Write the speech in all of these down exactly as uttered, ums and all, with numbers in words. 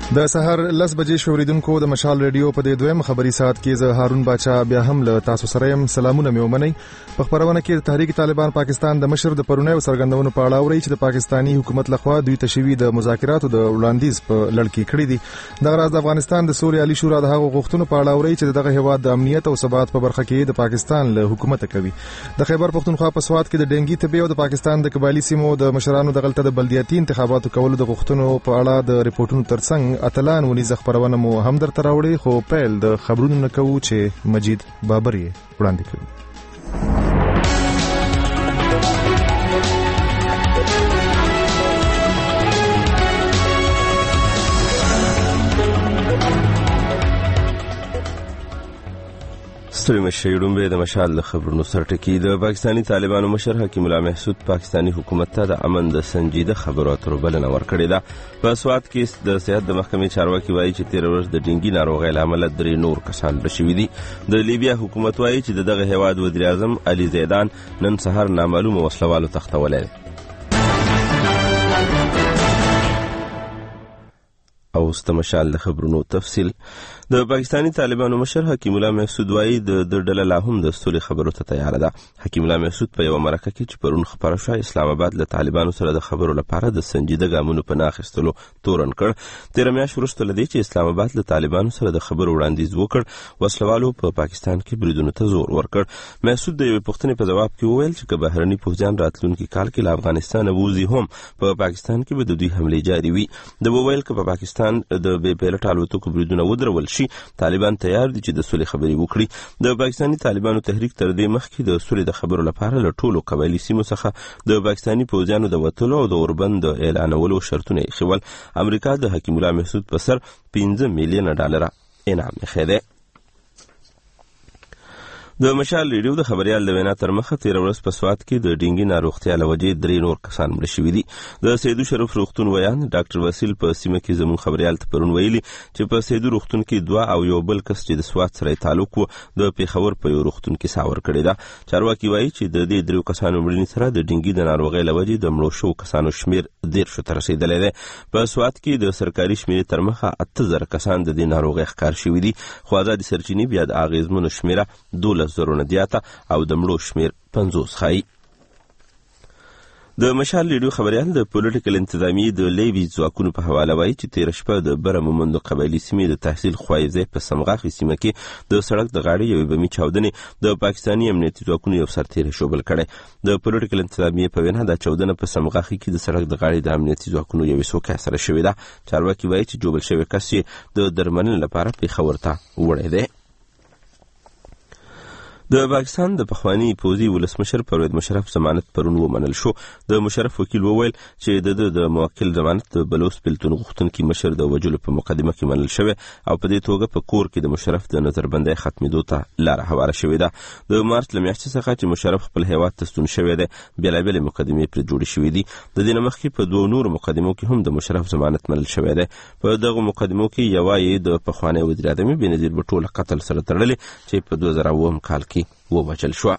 د سحر لس بجې شوریدونکو د مشال ریډیو په دې دویم خبري ساعت کې زه هارون باچا بیا هم له تاسو سره يم. سلامونه مې ومنئ. په خبرونه کې تحریک طالبان پاکستان د مشر د پرونیو سرګندونو په اړه اوري چې د پاکستانی حکومت لخوا دوی تشوي د مذاکراتو د وړاندیز په لړ کې کړی دي. د غراض د افغانستان د سولې عالی شورا د هغو غوښتنو په اړه اوري چې دغه هیواد د امنیت او ثبات په برخه کې د پاکستان له حکومت کوي. د خیبر پختونخوا په سواد کې د ډنګي طبي او د پاکستان د قبایلی سیمو د مشرانو د غلطه د بلدیاتي انتخاباتو کولو د غوښتنو په اړه د ریپورتونو ترڅنګ اتلان ونیز خبرونه مو هم درته راوړي، خو پیل د خبرونو نه کوو چې مجید بابر یې وړاندې کوي. ستړي مشه یړومبه د مشال د خبرونو سرټکی. د پاکستانی طالبانو مشر حکیم الله محسود پاکستانی حکومت ته د امن د سنجیده خبرو اترو بلنه ورکړې ده. په سواد کې د صحت د محکمې چارواکي وایي چې تیر ورځ د ډنګي ناروغۍ له امله درې نور کسان مړه شوي دي. د لیبیا حکومت وایي چې دغه هیواد وزیر اعظم علي زیدان نن سهار نامعلومه وسلوالو تختولی دی. او ست مشال د خبرونو تفصیل. د پاکستانی طالبانو مشر حکیم الله محسود وایي د ډله لا هم د سولې خبرو ته تیار ده. حکیم الله محسود په یو مرکه کې چې پرون خبره شوه اسلام آباد له طالبانو سره د خبرو لپاره د سنجیده ګامونو په ناخستلو تورن کړ. تیر میاشت وروسته لدی چې اسلام آباد له طالبانو سره د خبرو وړاندیز وکړ، وسلوالو په پاکستان کې بریدونو ته زور ورکړ. محسود د یوې پوښتنې په جواب کې وویل چې که بهرني پوځیان راتلونکي کال کې له افغانستان ووځي هم په پاکستان کې به د دوی حملې جاري وي. د وویل که په پاکستان د بې پیلوټه الوتکو بریدونه ودرول شي، طالبان تیار دي چې د سولې خبرې وکړي. د پاکستانی طالبانو تحریک تر دې مخکې د سولې د خبرو لپاره له ټولو قبایلي سیمو څخه د پاکستانی پوځیانو د وتلو او د اوربند د اعلانولو شرطونه یې ایښول. امریکا د حکیم الله محسود په سر پنځه میلیونه ډالره انعام ایښی دی. د مشال ریډیو د خبريال د وینا تر مخه تیر ورځ په سواد کې د ډنګي ناروغتیا له وجې درې نور کسان مړه شوي دي. د سیدو شرف روغتون ویان ډاکټر وسیل په سیمه کې زموږ خبريال ته پرون ویلي چې په سیدو روغتون کې دوه او یو بل کس چې د سواد سره تعلق و د پیښور په یو روغتون کې ساور کړی ده. چارواکي وایي چې د دې درو کسانو مړینې سره د ډنګي د ناروغۍ له وجې د مړو شوو کسانو شمیر دیرشو ته رسیدلی دی. په سواد کې د سرکاري شمیرې تر مخه اته زره کسان د دې ناروغۍ ښکار شوي دي، خو ازادي سرچینې بیا د اغېزمنو شمیره دولس زرو نه زیاته او د مړو شمیر پنځوس ښایي. د مشال ریډیو خبريال د پولیټیکل انتظامیې د لیوي ځواکونو په حواله وایي چې تېره شپه د بره مومندو قبایلي سیمې د تحصیل خوایزې په سمغاخي سیمه کې د سړک د غاړې یوې بمي چاودنې د پاکستاني امنیتي ځواکونو یو سرتیری شوبل کړی. د پولیټیکل انتظامیې په وینا دا چاودنه په سمغاخي کې د سړک د غاړې د امنیتي ځواکونو یوې څوکۍ سره شوې ده. چارواکي وایي چې جوبل شوی کس یې د درملنې لپاره پېښور ته وړی دی. د پاکستان د پخوانی پوځي ولسمشر پرویز مشرف ضمانت پرون ومنل شو. د مشرف وکیل وویل چې د د موکل ضمانت د بلوچ بلتون غوښتونکي مشر د وجلو په مقدمه کې منل شوی او په دې توګه په کور کې د مشرف د نظربندۍ ختمېدو ته لاره هواره شوې ده. د مارچ له میاشتې څخه چې مشرف خپل هیواد ته ستون شوی دی، بېلابېلې مقدمې پرې جوړې شوې دي. د دې نه مخکې په دوو نورو مقدمو کې هم د مشرف ضمانت منل شوی دی. په دغو مقدمو کې یوه یې د پخوانی وزیر اعظم بېنظیر بوټو له قتل سره تړلې چې په دوه زره اووم کال کې ووژل شو.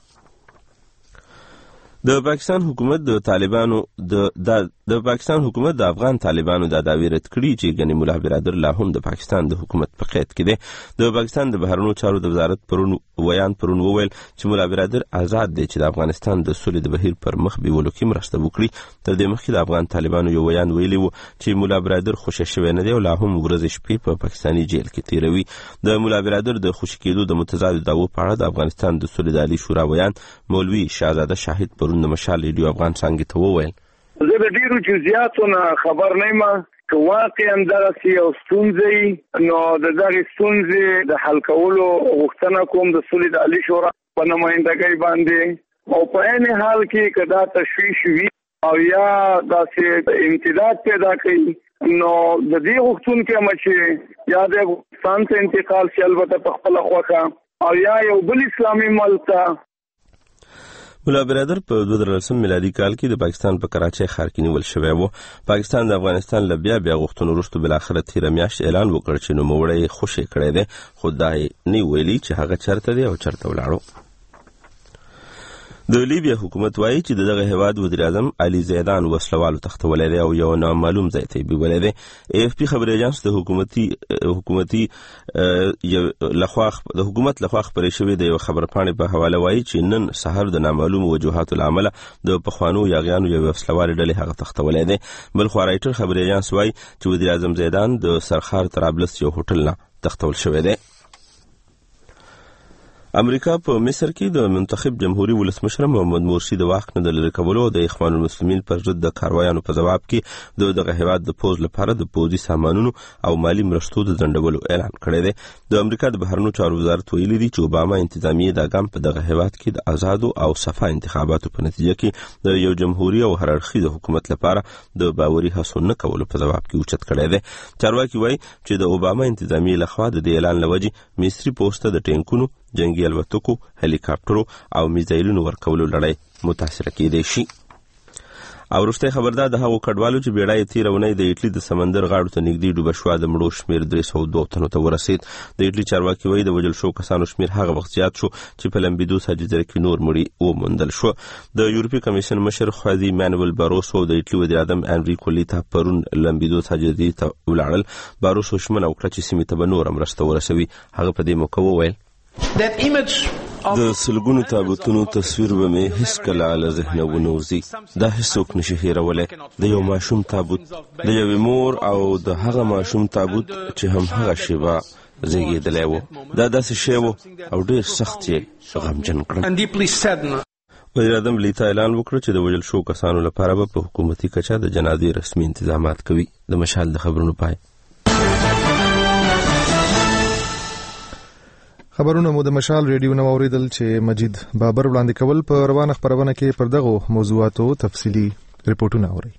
د پاکستان حکومت د طالبانو د د پاکستان حکومت د افغان طالبانو د دعوی رد کړي چې ګنې ملا برادر لا هم د پاکستان د حکومت په قید کې دی. د پاکستان د بهرنیو چارو د وزارت پرون ویان پرون وویل چې ملا برادر آزاد دی چې د افغانستان د سولې د بهیر پر مخ بیولو کې مرسته وکړي. تر دې مخکې د افغان طالبانو یو ویان ویلي و چې ملا برادر خوشی شوی نه دی او لا هم ورځې شپې په پاکستاني جیل کې تیروي. د ملا برادر د خوشي کېدو د متضادو دعوو په اړه د افغانستان د سولې د عالي شورا ویان مولوي شهزاده شاهد پرون د مشال ریډیو افغان څنګه ته وویل زه د ډیرو جزئیاتو نه خبر نه یم که واقعا دغسې یو ستونزې نو د دغې ستونزې د حل کولو غوښتنه کوم د سولې د عالي شورا په نمایندګۍ باندې او په عین حال کې که دا تشویش وي او یا داسې امتداد پیدا کوي نو د دې غوښتونکی یم چې یا د افغانستان ته انتقال شي البته په خپله خوښه او یا یو بل اسلامي ملک ته. ملا برادر په دوه زره لسم میلادي کال کې د پاکستان په کراچۍ ښار کې نیول شوی و. پاکستان د افغانستان له بیا بیا غوښتنو وروسته بالاخره تېره میاشت اعلان وکړ چې نوموړی یې خوشی کړی دی، خو دا یې نه ویلي چې هغه چېرته دی او چېرته ولاړو. د لیبیا حکومت وایي چې دغه هیواد وزیر اعظم علي زیدان وسلوالو تختولی دی او یو نامعلوم ځای ته یې بیولی دی. ای اف پی خبري اژانس د حکومتي حکومتي لخوا د حکومت لخوا خپرې شوې د یو خبرپاڼې په حواله وایي چې نن سهار د نامعلوم وجوهاتو له امله د پخوانو یاغیانو یو وسلوالې ډلې هغه تختولی دی. بل خوا رایټر خبري اژانس وایي چې وزیر اعظم زیدان د سرخار طرابلس یو هوټل نه تختول شوی دی. امریکا په مصر کې د منتخب جمهوریت ولسمشر محمد مرسی د واک نه د لرې کولو د اخوان المسلمین پر ضد د کاروایانو په ځواب کې د دغه هیواد د پوز لپاره د پوزي سامانونو او مالی مرستو د ځنډولو اعلان کړی دی. د امریکا د بهرنیو چارو وزارت ویلي دی چې اوباما انتظامیه دا ګام په دغه هیواد کې د آزادو او صفا انتخاباتو په نتیجه کې د یو جمهوریت او هررخي د حکومت لپاره د باوري هڅو نه کولو په ځواب کې اوچت کړی دی. چارواکي وایي چې د اوباما انتظامیه لخوا د دې اعلان لوجې مصري پوسټ د ټینکونو، جنگي الوتکو، هلیکاپټرو او میزایلونو ورکولو لړۍ متاثره کېدای شي. او وروستی خبردار د هغو کډوالو چې بیړۍ تېره اونۍ د ایټلي د سمندر غاړو ته نږدې ډوبه شوه د مړو شمېر درې سوه دوه تنو ته ورسېد. د ایټلي چارواکي وایي د وژل شوو کسانو شمېر هغه وخت زیات شو چې په لمبیدوسا جزیره کې نور مړي وموندل شو. د یورپي کمیشن مشر خوازي مانویل باروسو د ایټلي وزیر اعظم انریکو لیتا پرون لمبیدوسا جزیرې ته ولاړل. باروسو ژمنه وکړه چې سیمې ته به نوره مرسته ورسوي. هغه په دې موقع وویل د سلګونو تابوتونو تصویر به مې هیڅکله له ذهنه ونه وځي. دا هیڅوک نشي هېرولی. د یو ماشوم تابوت، د یوې مور او د هغه ماشوم تابوت چې هم هغه شیبه زیږېدلی و. دا داسې شی و او ډېر سخت یې غمجن کړم. وزیر اعظم لیتا اعلان وکړ چې د وژل شوو کسانو لپاره به په حکومتي کچه د جنازې رسمي انتظامات کوي. د مشال د خبرونو پای. خبرونه مو د مشال ریډیو نو اوریدل چې مجید بابر وړاندې کول. په روانه خبرونه کې پر دغه موضوعاتو تفصیلی ریپورتونه اوري.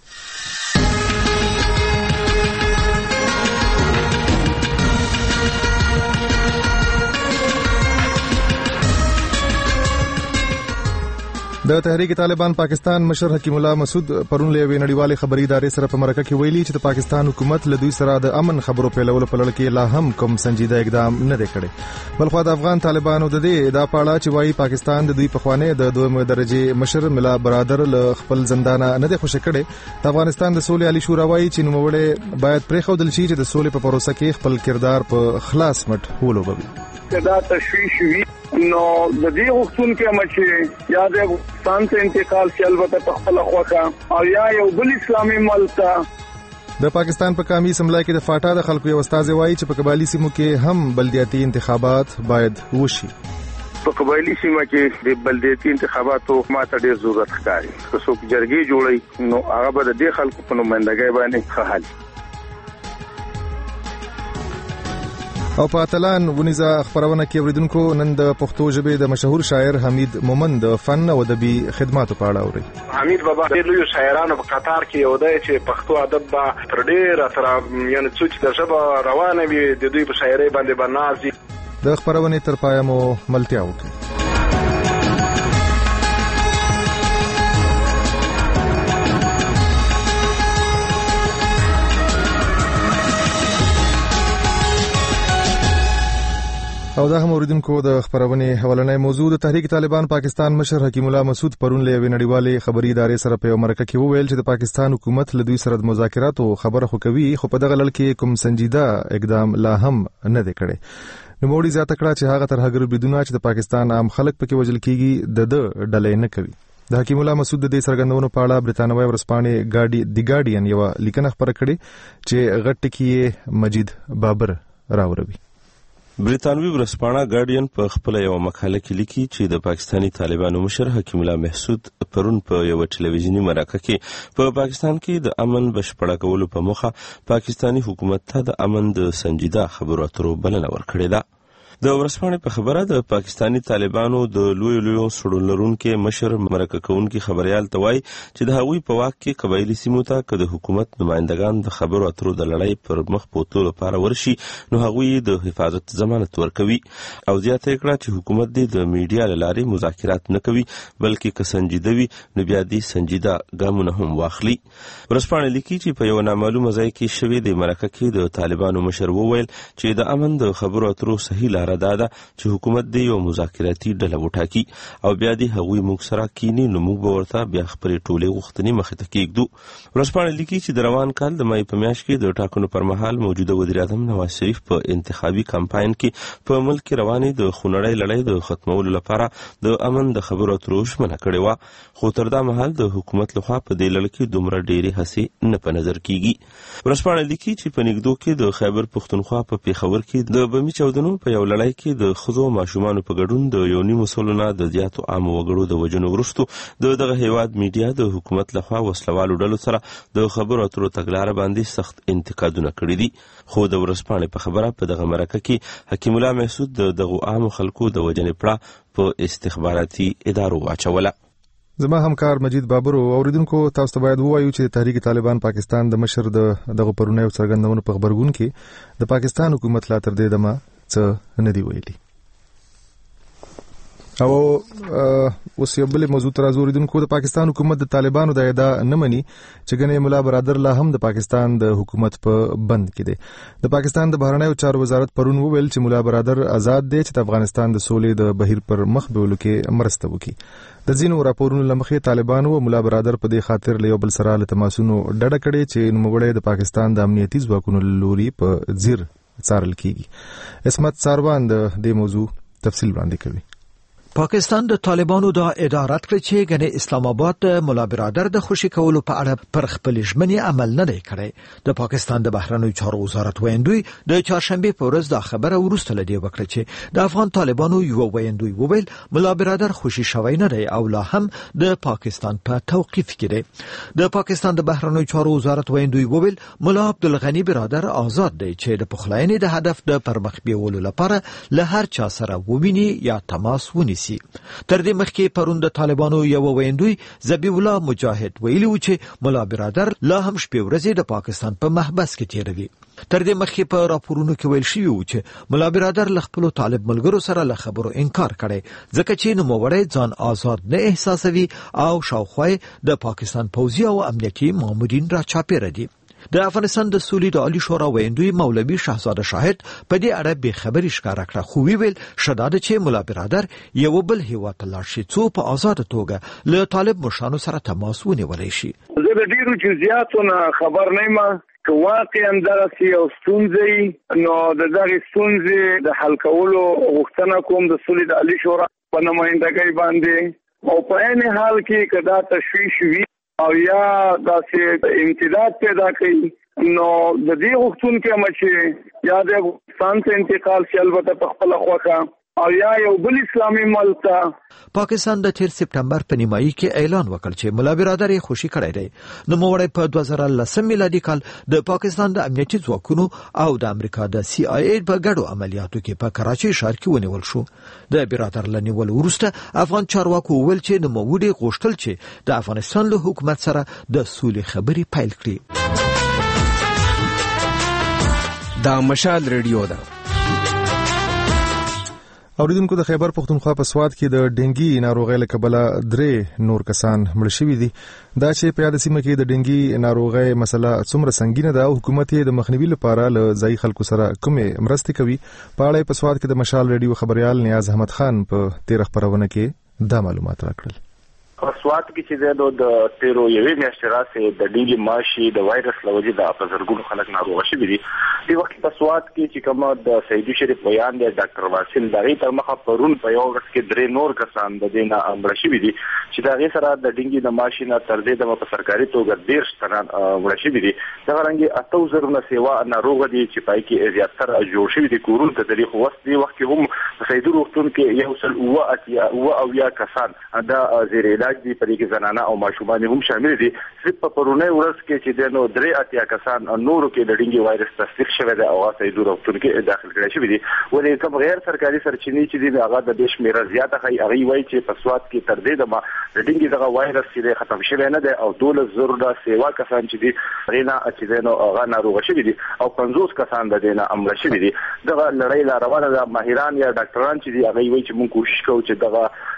د تحریک طالبان پاکستان مشر حکیم الله مسعود پرون له یوې نړیوالې خبري ادارې سره په مرکه کې ویلي چې د پاکستان حکومت له دوی سره د امن خبرو پیلولو په لړ کې لا هم کوم سنجیده اقدام نه دی کړی. بلخو د افغان طالبانو د دې ادعا په اړه چې وایي پاکستان د دوی په خوانه د دویمه درجه مشر ملا برادر له خپل زندانه نه دی خوشی کړي. د افغانستان د سولې عالی شورا وایي چې نوموړی باید پرېښودل شي چې د سولې په پروسه کې خپل کردار په خلاص مټ ولوبوي. دا تشویش وی نو د دې وختون کې مچې یا د افغانستان ته انتقال شي البته په خپل خوخه او یا یو بل اسلامي ملک ته. د پاکستان په کامی سملای کې د فاټا د خلکو یو استاد وایي چې په قبایلی سیمو کې هم بلدیاتي انتخابات باید وشي. په قبایلی سیمه کې د بلدیاتي انتخاباتو ماته ډېر ضرورت ښکاري. که څوک جرګې جوړي نو هغه به د دې خلکو په نمائندګۍ باندې ښه حل. او په اتلان ونیزه خبرونه کې اوریدونکو نن د پښتو ژبې د مشهور شاعر حمید مومند د فن او ادبي خدماتو په اړه اوري. حمید بابا ډېر لوی شاعرانو په قطار کې یو دی چې پښتو ادب به تر ډېره تر یعنې څو چې د ژبه روانه وي د دوی په شاعرۍ باندې به ناز وي. د خبرونې تر پایه مو ملتیا وکړي. او دا هم اوریدونکو د خبرونې حوالنۍ موضوع د تحریک طالبان پاکستان مشر حکیم الله مسعود پرون له یوې نړیوالې خبري ادارې سره په مرکه کې وویل چې د پاکستان حکومت له دوی سره د مذاکراتو خبره خو کوي خو په دغه لړ کې کوم سنجیده اقدام لا هم نه دی کړی. نوموړي زیاته کړه چې هغه ترهګر بدونه چې د پاکستان عام خلک پکې وژل کیږي د د ډلې نه کوي. د حکیم الله مسعود د دې څرګندونو په اړه برتانوي ورځپاڼې ګاډي دی ګاډین یو لیکنه خبره کړې چې غټ کې مجید بابر راوروي. برتانوي ورځپاڼه ګاډین په خپل یو مقاله کې لیکي چې د پاکستانی طالبانو مشر حکیم الله مسعود پرون په یو ټلویزیونی مرکه کې په پاکستان کې د امن بشپړه کولو په موخه پاکستانی حکومت ته د امن د سنجیده خبرو اترو بلنه ورکړې ده. د ورځپاڼې په خبره د پاکستانی طالبانو د لوی لوی سړون لرونکو مشر مرکه کوونکي خبريال ته وایي چې د هغوی په واک کې قبایلی سیمو ته که د حکومت نمائندگان د خبرو اترو د لړۍ پر مخ بوتلو لپاره ورشي نو هغوی د حفاظت ضمانت ورکوي. او زیاته کړه چې حکومت دې د میډیا له لارې مذاکرات نه کوي بلکې که سنجیده وي نو بیا دې سنجیده ګامونه هم واخلي. ورځپاڼه لیکي چې په یو نامعلومه ځای کې شوې د مرکه کې د طالبانو مشر وویل چې د امن د خبرو اترو صحیح لاره لاره دا ده چې حکومت دې یو مذاکراتي ډله وټاکي او بیا دې هغوی موږ سره کینی نو موږ به ورته بیا خپلې ټولې غوښتنې مخې ته کېږدو. ورځپاڼه لیکي چې د روان کال د مای په میاشت کې د ټاکنو پر مهال موجوده وزیر اعظم نواز شریف په انتخابي کمپاین کې په ملک کې روانې د خونړۍ لړۍ د ختمولو لپاره د امن د خبرو اترو ژمنه کړې وه، خو تر دا مهال د حکومت لخوا په دې لړ کې دومره ډېرې هڅې نه په نظر کیږي. ورځپاڼه لیکي چې په نږدو کې د خیبر پښتونخوا په پیښور کې د بمي چاودنو په یو لړۍ کې د ښځو او ماشومانو په ګډون د یو نیمو سلو نه د زیاتو عامو وګړو د وژنو وروستو د دغه هیواد میډیا د حکومت لخوا وسلوالو ډلو سره د خبرو اترو تګلاره باندې سخت انتقادونه کړي دي. خو د ورځپاڼې په خبره په دغه مرکه کې حکیم الله محسود د دغو عامو خلکو د وژنې پړه په استخباراتي ادارو واچوله. زما همکار مجید بابر اوریدونکو تاسو ته باید ووایو چې تحریک طالبان پاکستان د مشر د دغه پرونیو څرګندونو په خبرګون کې د پاکستان حکومت لا تر دې دمه څه نه دی ویلي. او اوس یو بل موضوع تر اوریدونکو د پاکستان حکومت د طالبانو د ادعا نه مني چې ګنې ملا برادر لا هم د پاکستان د حکومت په بند کې دی. د پاکستان د بهرنیو چارو وزارت پرون وویل چې ملا برادر آزاد دی چې د افغانستان د سولې د بهیر پر مخ بیولو کې مرسته وکړي. د ځینو راپورونو لمخې طالبانو او ملا برادر په دې خاطر له یو بل سره له تماسونو ډډه کړې چې نوموړی د پاکستان د امنیتي ځواکونو لوري په ځیر څارل کیږي. اسمت ساروان د دې موضوع تفصیل وړاندې کوي. پاکستان د طالبانو دا ادعا رد کړ چې ګنې اسلام آباد د مولا برادر د خوشي کولو په اړه پر خپل ژمنې عمل نه دی کړی. د پاکستان د بهرنیو چارو وزارت ویندوی د چهارشنبه په ورځ دا خبره ورسته لدی وکړه چې د افغان طالبانو یو ویندوی وویل مولا برادر خوشي شوی نه دی او لا هم د پاکستان په توقیف کې دی. د پاکستان د بهرنیو چارو وزارت ویندوی وویل مولا عبدالغنی برادر آزاد دی چې د پخلاینې د هدف د پرمخ بیولو لپاره له هر چا سره وویني یا تماس ونیسي. تر دې مخکې پرون د طالبانو یو ویندوی ذبیح الله مجاهد ویلي و چې مولا برادر لا هم شپې ورځې د پاکستان په محبس کې تیروي. تر دې مخکې په راپورونو کې ویل شوی و چې مولا برادر له خپل طالب ملګرو سره له خبرو انکار کړي ځکه چې نوموړی ځان آزاد نه احساسوي او شاوخوا د پاکستان پوځي او امنیتي مامورین را چاپیره دي. د افغانستان د سولې د عالی شورا ویندوی مولوی شهزاده شاهد په دې اړه به خبري ښکارا کړه، خو ویل شداد چې مولا برادر یو بل هیواد ته لاړ شي څو په آزاد توګه له طالب مشرانو سره تماس ونیولی شي. زه د ډیرو جزئیاتو نه خبر نه یم که واقعا دغه یو ستونزې نو د دغه ستونزې د حل کولو غوښتنه کوم د سولې د عالی شورا په نمائندګۍ باندې او په عین حال کې که دا تشویش وي او یا داسې امتداد پیدا کوي نو د دې غوښتونکي هم چې یا د افغانستان ته انتقال شي البته په خپله خوښه او یا یو بل اسلامي ملک ته. پاکستان د تیر سپټمبر په نیمایي کې اعلان وکړ چې مولا برادر یې خوشي کړی دی. نوموړی په دوه زره لسم میلادي کال د پاکستان د امنیتي ځواکونو او د امریکا د سی آی ای په ګډو عملیاتو کې په کراچۍ ښار کې ونیول شو. د برادر له نیولو وروسته افغان چارواکو وویل چې نوموړي غوښتل چې د افغانستان له حکومت سره د سولې خبرې پیل کړي. دا مشال ریډیو ده. اوریدونکو د خیبر پښتونخوا په سواد کې د ډنګي ناروغۍ له کبله درې نور کسان مړ شوي دي. دا چې په یاد سیمه کې د ډنګي ناروغۍ مسله څومره سنگینه ده او حکومت یې د مخنیوي لپاره له ځایي خلکو سره کومې مرستې کوي په اړه په سواد کې د مشال ریډیو خبريال نیاز احمد خان په تیر خبرونه کې دا معلومات راکړل. په سواد کې چې د تیرو یوې میاشتې راځي د ډیلی ماشي د وایرس لوجې د افزرګونو خلک ناروغ شوي دي. د وخت په سواد کې چې کومه د سیدی شریف بیان دی ډاکټر واسل دغه تر مخه پرون په یو ورځ کې درې نور کسان د دینه امر شوي دي چې دغه سره د ډنګي د ماشي نه تر دې د په سرکاري توګه ډیر ستنان وړ شوي دي. دا رنګي اته زره نه سیوا ناروغ دي چې پای کې زیاتره جوړ شوي دي کورون ته د خو وخت دی وخت کې هم سیدی روغتون کې یو سل او اتیا او او یا کسان دا زیر علاج دي په کې زنانه او ماشومان هم شامل دي. صرف په پرونی ورځ کې چې د نو درې اتیا کسان نورو کې د ډنګي وایرس تصدیق شوی دی او سیدی روغتون کې داخل کړي شوی دي. ولې کوم غیر سرکاري سرچینې چې دي هغه د دیش میرا زیاته هي هغه وایي چې په سواد کې تر دې د ما د ډنګي دغه وایرس چې ختم شوی نه دی او دوله زره د سیوا کسان چې دي رینا چې نو هغه ناروغ شوی دي او پنځوس کسان د دینه امر شوی دي. دغه لړۍ لا روانه ده. ماهران یا ډاکټران چې دي هغه وایي چې موږ کوشش کوو چې دغه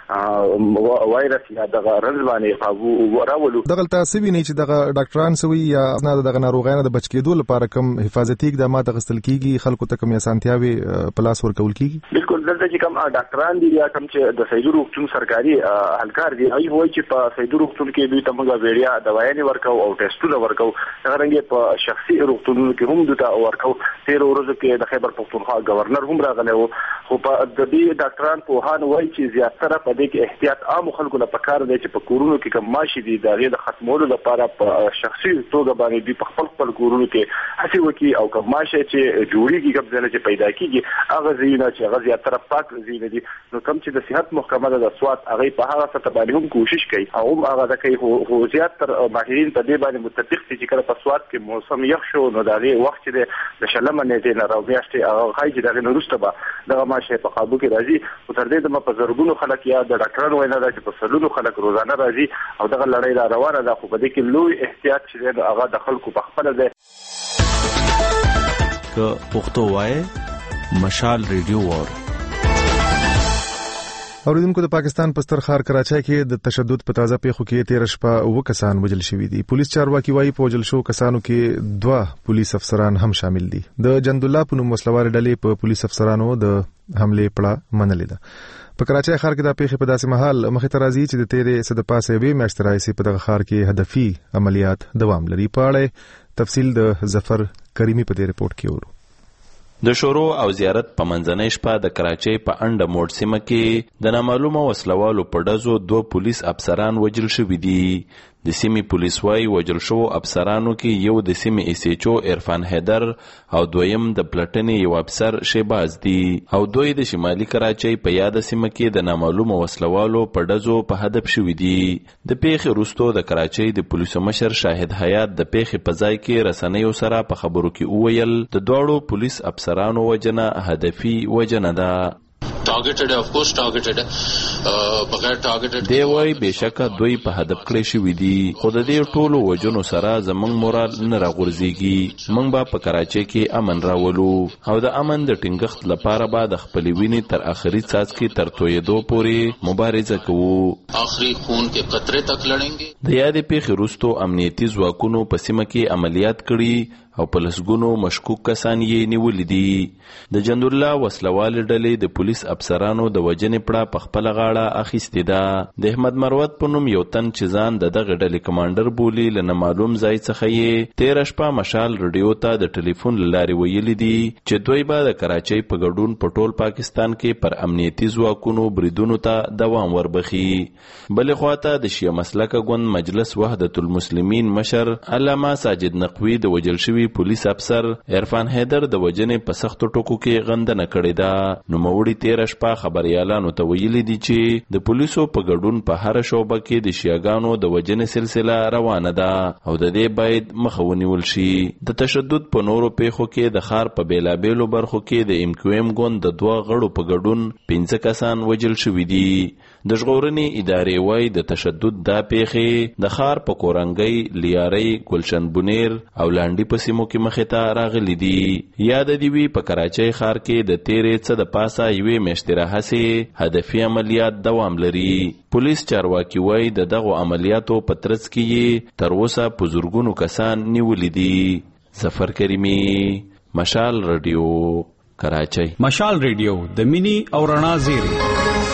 وایرس یا دغه رنځ باندې قابو راولو. دغه تاسو ویني چې دغه ډاکټران سوي یا نه دغه ناروغانو د بچ کېدو لپاره کوم حفاظتي اقدامات غوښتل کیږي، خلکو ته کوم اسانتیاوي پلاس ورکول کیږي؟ بالکل دلته چې کوم ډاکټران دي یا کوم چې د سیدو روغتون سرکاري هلکار دي هغه وایي چې په سیدو روغتون کې دوی ته موږ ویډیا دوايانې ورکو او ټیسټونه ورکو. هغه رنګه په شخصي روغتونونو کې هم دوی ته ورکو. تیر ورځ کې د خیبر پختونخوا گورنر هم راغلی و، خو په د دې ډاکټران په هان وایي چې زیاتره په دې کې احتیاط عام خلکو لپاره پکار دی چې په کورونو کې کوم ماشي دي د غیر ختمولو لپاره په شخصي توګه باندې دی په خپل خپل کورونو کې هڅه وکړي او کوم ماشي چې جوړیږي کوم ځای چې پیدا کیږي هغه ځینه چې هغه زیاتره پاک ځینه دي. نو کوم چې د صحت محکمه د سواد هغه په هغه سطح باندې هم کوشش کوي او هم هغه د کوي خو زیاتره ماهرین په دې باندې متفق دي چې کله په سواد کې موسم یخ شو نو دا غي وخت چې د شلمه نه دی نه راوځي هغه خای چې دغه نورسته به دغه ماشي په قابو کې راځي. او تر دې د په زرګونو خلک یا د ډاکټرانو وینا ده چې په سلونو خلک روزانه راځي او دغه لړۍ را روانه ده. خو په دې کې لوی احتیاط چې د هغه د خلکو په خپل ده که پښتو وای مشال ریډیو وار. اوریدونکو د پاکستان پستر خار کراچۍ کې د تشدد په تازه پیښو کې تیر شپه اوه کسان وژل شوي دي. پولیس چارواکي وايي په وژل شو کسانو کې دوه پولیس افسران هم شامل دي. د جند الله په نوم وسلوار ډلې په پولیس افسرانو د حمله پړه منلې ده. په کراچۍ ښار کې د پیښې په داسې مهال مخې ته راځي چې د تیرې صد پاسه به میاشتې راځي په دغه ښار کې هدفي عملیات دوام لري. په اړه تفصیل د ظفر کریمی په دې رپورت کې ورو. د شورو او زیارت په منځنۍ شپه د کراچۍ په انډه موډ سیمه کې د نامعلومه وسلوالو په ډزو دوه پولیس افسران وژل شوي دي. د سیمې پولیس وايي وژل شوو افسرانو کې یو د سیمې ایس ایچ او عرفان حیدر او دویم د پلټنې یو افسر شیباز دي او دوی د شمالي کراچۍ په یاد سیمه کې د نامعلومه وسلوالو په ډزو په هدف شوي دي. د پیښې وروسته د کراچۍ د پولیسو مشر شاهد حیات د پیښې په ځای کې رسنیو سره په خبرو کې وویل د دواړو پولیس افسرانو وجنه هدفي وجنه ده. targeted of course targeted بغیر targeted دی وای بشکه دوی په هدف کړی شوی دي خو د دې ټولو وجنو سره زمنګ مورال نه راغورځيږي. موږ به په کراچۍ کې امن راولو او د امن د ټینګښت لپاره به د خپل ویني تر اخري څاڅکي تر تویدو پورې مبارزه کوو. آخري خون کې قطره تک لړेंगे. د یادې پیښې وروسته امنیتي ځواکونو په سیمه کې عملیات کړي او په لسګونو مشکوک کسان یې نیولې دي. د جند الله وسلوال ډلې د پولیس افسرانو د وجنې پړه په خپل غاړه اخیستې ده. د احمد مروت په نوم یو تن چې ځان د دغه ډلې کمانډر بولي له معلوم ځای څخه یې تیر شپه مشال رادیو ته د ټلیفون لارې ویلي دي چې دوی به د کراچۍ په ګډون په ټول پاکستان کې پر امنیتي ځواکونو بریدونو ته دوام وربخي. بلې خواته د شیعه مسلکه ګوند مجلس وحدت المسلمین مشر علامه ساجد نقوی د وژل شوي پولیس افسر عرفان حیدر د وجنې په سختو ټکو کې غندنه کړې ده. نوموړي تیر شپه خبريالانو ته ویلي دي چې د پولیسو په ګډون په هر شوبه کې د شیعاګانو د وجنې سلسله روانه ده او د دې باید مخه ونیول شي. د تشدد په نورو پیښو کې د ښار په بیلابیلو برخو کې د ام کیو ایم ګوند د دوه غړو په ګډون پنځه کسان وژل شوي دي. د ژغورنې ادارې وايي د تشدد دا پیښې د ښار په کورنګۍ، لیارۍ، ګلشن بونیر او لانډي په سیمو کې مخې ته راغلي دي. یاد دی وی په کراچۍ ښار کې د تیرې څه د پاسه یوې میاشتې راهیسې هدفي عملیات دوام لري. پولیس چارواکي وايي د دغو عملیاتو په ترڅ کې تر اوسه په زرګونو کسان نیولي دي. ظفر کریمی، مشال رادیو، کراچۍ. مشال رادیو د مینی او رڼا زیری.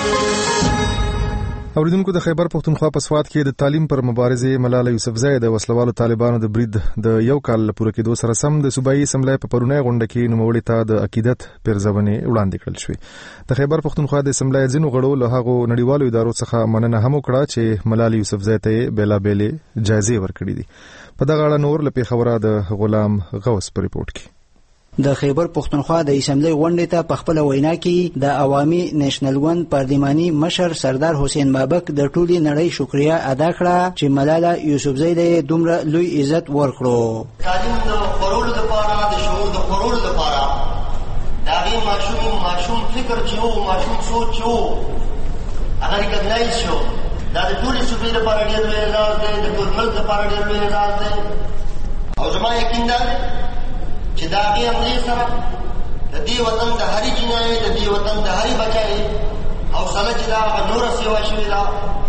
اوریدونکو د خیبر پختونخوا په سواد کې د تعلیم پر مبارزې ملاله یوسفزۍ د وسلوالو طالبانو د برید د یو کال پوره کېدو سره سم د صوبایي اسمبلی په پرونی غونډه کې نوموړي ته د عقیدت پرځونې وړاندې کړل شوې. د خیبر پختونخوا د اسمبلی ځینو غړو له هغو نړیوالو ادارو څخه مننه هم وکړه چې ملاله یوسفزۍ ته بېلابېلې جایزې ورکړي دي. په دغه اړه نور له پیښوره د غلام غوث په ریپورت کې. د خیبر پختونخوا د اسمبلی غونډې ته په خپل وینا کې د عوامي نېشنل ګوند پارلماني مشر سردار حسین بابک د ټولي نړۍ شکریا ادا کړه چې ملاله یوسفزۍ ته دومره لوی عزت ورکړو. تعلیم د خورولو لپاره د شعور د خورولو لپاره دا غي ماشوم ماشوم فکر چې وو ماشوم سوچ چې وو هغه ریکګنایز شو. دا د ټولي صوبې لپاره ډېر لوی اعزاز دی، د ټول ملک لپاره ډېر لوی اعزاز دی او زما یقین ده چې دا غي امرې سره د دې وطن د هرې جنایي د دې وطن د هرې بچای حوصله چې دا نور سیوا شوې ده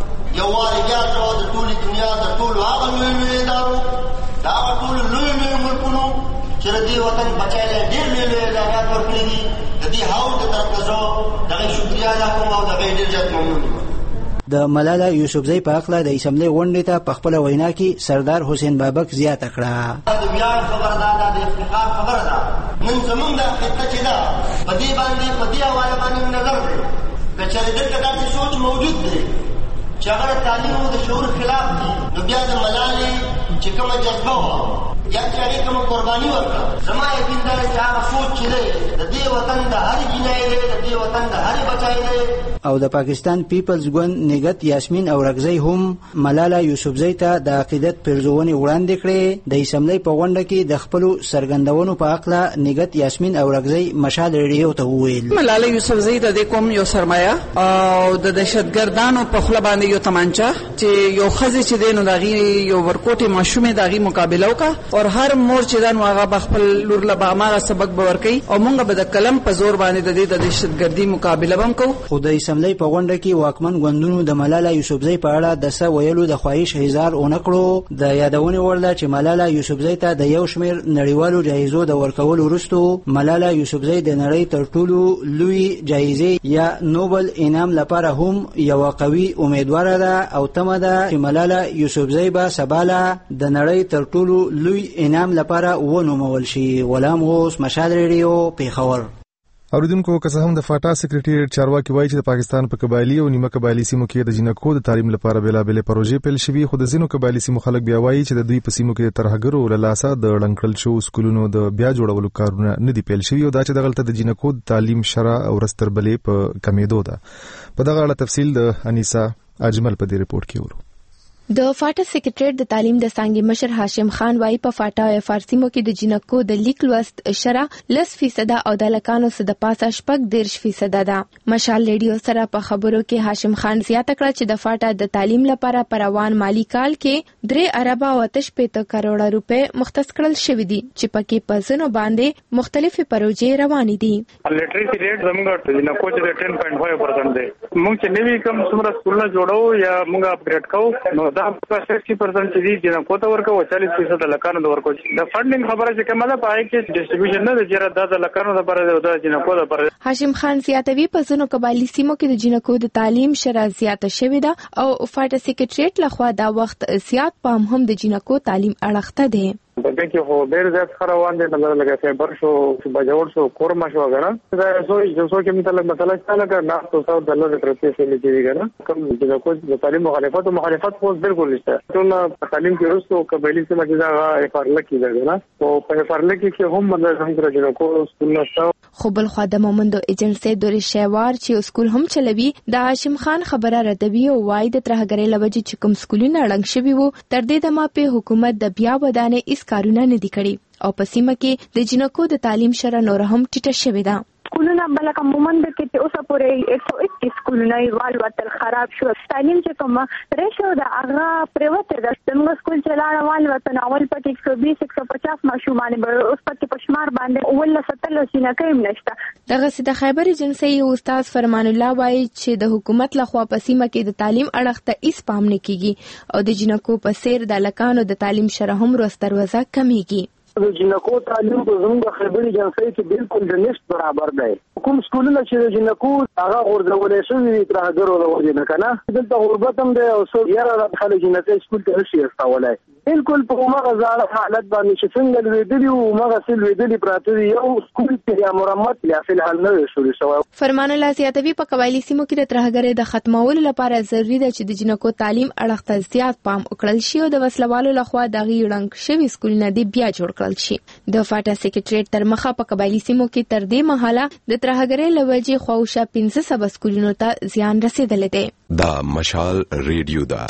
یووالی بیا د ټولې دنیا د ټولو هغه لوی لوی ادارو د هغه ټولو لوی لوی ملکونو چې د دې وطن بچایله ډېر لوی لوی ادارات ورکړي دي د دې هاو د طرف نه زه د هغې شکریه ادا کوم او د هغې ډېر زیات ممنون یم. د ملاله یوسفزۍ په هکله د اسمبلۍ غونډې ته په خپله وینا کې سردار حسین بابک زیاته کړه. د ویاړ خبره ده، دا د افتخار خبره ده. نن زمونږ دا خطه چې ده په دې باندې په دې حواله باندې نظر دی که چېرې دلته داسې سوچ موجود دی چې هغه د تعلیم او د شعور خلاف دي، نو بیا د ملالې چې کومه جذبه وه یا چې هغې کومه قرباني ورکړه، زما یقین دا دی چې هغه سوچ چې دی د دې وطن د هرې جنایي دی، د دې وطن د هرې بچی دی. او د پاکستان پیپلز ګوند نګت یاسمین اورکزۍ هم ملاله یوسفزۍ ته د عقیدت پیرزونې وړاندې کړې. د اسمبلۍ په غونډه کې د خپلو څرګندونو په هکله نګت یاسمین اورکزۍ مشال ریډیو ته وویل: ملاله یوسفزۍ د دې قوم یو سرمایه او د دهشتګردانو په خوله باندې یو تمانچه چې یو ښځې چې دی نو د هغې یو ورکوټې ماشومې د هغې مقابله وکړه او هر مور چې ده نو هغه به خپل لور له به هماغه سبق به ورکوي او موږ به د قلم په زور باندې د دې د دهشتګردي مقابله به هم کوو. خو د اسمبلۍ په غونډه کې واکمن ګوندونو د ملاله یوسفزۍ په اړه د څه ویلو د خواهش اظهار ونه کړو. د یادونې وړ ده چې ملاله یوسفزۍ ته د یو شمېر نړیوالو جایزو د ورکولو وروسته ملاله یوسفزۍ د نړۍ تر ټولو لوی جایزې یا نوبل انعام لپاره هم یوه قوي امیدواره ده او تمه ده چې ملاله یوسفزۍ به سباله د نړۍ تر ټولو لوی انعام لپاره ونومول شي. غلام غوث، مشال ریډیو، پیښور. اوریدونکو که څه هم د فاټا سکریټریټ چارواکي وایي چې د پاکستان په قبایلي او نیمه قبایلي سیمو کې د جنکو د تعلیم لپاره بېلابېلې پروژې پیل شوي، خو د ځینو قبایلي سیمو خلک بیا وایي چې د دوی په سیمو کې د ترهګرو له لاسه د ړنګ کړل شوو سکولونو د بیا جوړولو کارونه نه دي پیل شوي او دا چې دغلته د جنکو د تعلیم شرح او ورځ تر بلې په کمېدو ده. په دغه اړه تفصیل د انیسا اجمل په دې رپورټ کې ورو. د فاټا سکریټریټ د تعلیم د څانګې مشر هاشم خان وايي په فاټا او فارسیمو کې د جنکو د لیک لوست شرح لس فیصد او د لکانو څخه د پاسه شپږ دیرش فیصد ده. مشال ریډیو سره په خبرو کې هاشم خان زیاته کړه چې د فاټا د تعلیم لپاره پر روان مالی کال کې درې اربه او اتش پېته کروڑه روپے مختص کړل شوې دي چې پکې په ځینو باندې مختلفې پروژې روانې دي. لټریسي ریټ زموږ د جنکو چې ټین پوینټ فایو پرسنټ دی. موږ چې نوی کوم څومره سکولونه جوړو یا موږ اپګریډ کوو نو دا شصت پرسنټ چې دي جنکو ته ورکو او چالیس فیصد لکانو ته ورکو. د فنډینګ خبره چې کومه ده پای کې ډیسټریبیوشن نه دی چې د لکانو لپاره او د جنکو لپاره. هاشم خان زیاتوي په ځینو قبایلي سیمو کې د جنکو د تعلیم شرح زیاته شوې ده او فاټا سکریټریټ لخوا دا وخت زیات پام هم د جنکو تعلیم اړخته دی. په کې خو ډېر زیات خروان دي نظر لګا فیبر شو بجوړ شو کورما شو غره دا سوې جو سو کې مثلا مثلا څنګه کا نه تاسو د الله د پرتی سره لګي غره کوم د کو د تعلیم مخالفت او مخالفت خو بالکل نشته. ټول تعلیم کې رسو قبایلی سیمه کې دا افارله کې ده نه او په افارله کې هم مطلب هم درجه کو سکول نشته. خو بل خو د مومندو ایجنسی دوري شیوار چې سکول هم چلوي د هاشم خان خبره ردوي او وايي د ترهګرۍ لوجه چې کوم سکولونه اړنګ شوي وو تر دې دمه په حکومت د بیا ودانې اس کارونه نه دي کړي او په سیمه کې د جنکو د تعلیم شرح نور هم ټیټه شوې ده. سکولونه بلکه مومند کې چې اوسه پورې ایک سو اکیس سکولونه وال وتل خراب شو. تعلیم چې کوم ریشو د هغه پریوته د څنګه سکول چلاړ وال وطن اول پکې ایک سو بیس ایک سو پچاس ماشومان به اوس پکې پښمار باندې ول ستل سینه کې نشته. دغه سید خیبر ایجنسی استاد فرمان الله وایي چې د حکومت لخوا په سیمه کې د تعلیم اړخ ته هیڅ پام نه کیږي او د جنکو په سیر د لکانو د تعلیم شرح هم ورځ تر ورځې کمیږي. د جنکو تعلیم په زموږ خبري جنسي کې بالکل د نشټ برابر دی. کوم سکولونه چې د جنکو هغه غورځولې شوی تر هغه ورو نه کنه دلته غربت هم دی او څو یاره د خلک جنکي سکول ته شي استولای بالکل په هغه ځاله حالت باندې چې څنګه لویدلی او هغه سل لویدلی پراته یو سکول ته مرمت یا فل حل نه شروع شوی. فرمان الله زیاتوي په قبایلی سیمو کې د ترهګرۍ د ختمولو لپاره ضروری ده چې د جنکو تعلیم اړخ ته زیات پام وکړل شي او د وسلوالو لخوا د غیړنګ شوی سکولونه دی بیا جوړ کړل شي. د فاټا سکریټریټ تر مخه په قبایلی سیمو کې تر دې مهاله د ترهګرۍ لوجې خواوشا پنځه سوه سکولونو ته زیان رسیدلی دی. دا مشال ریډیو ده.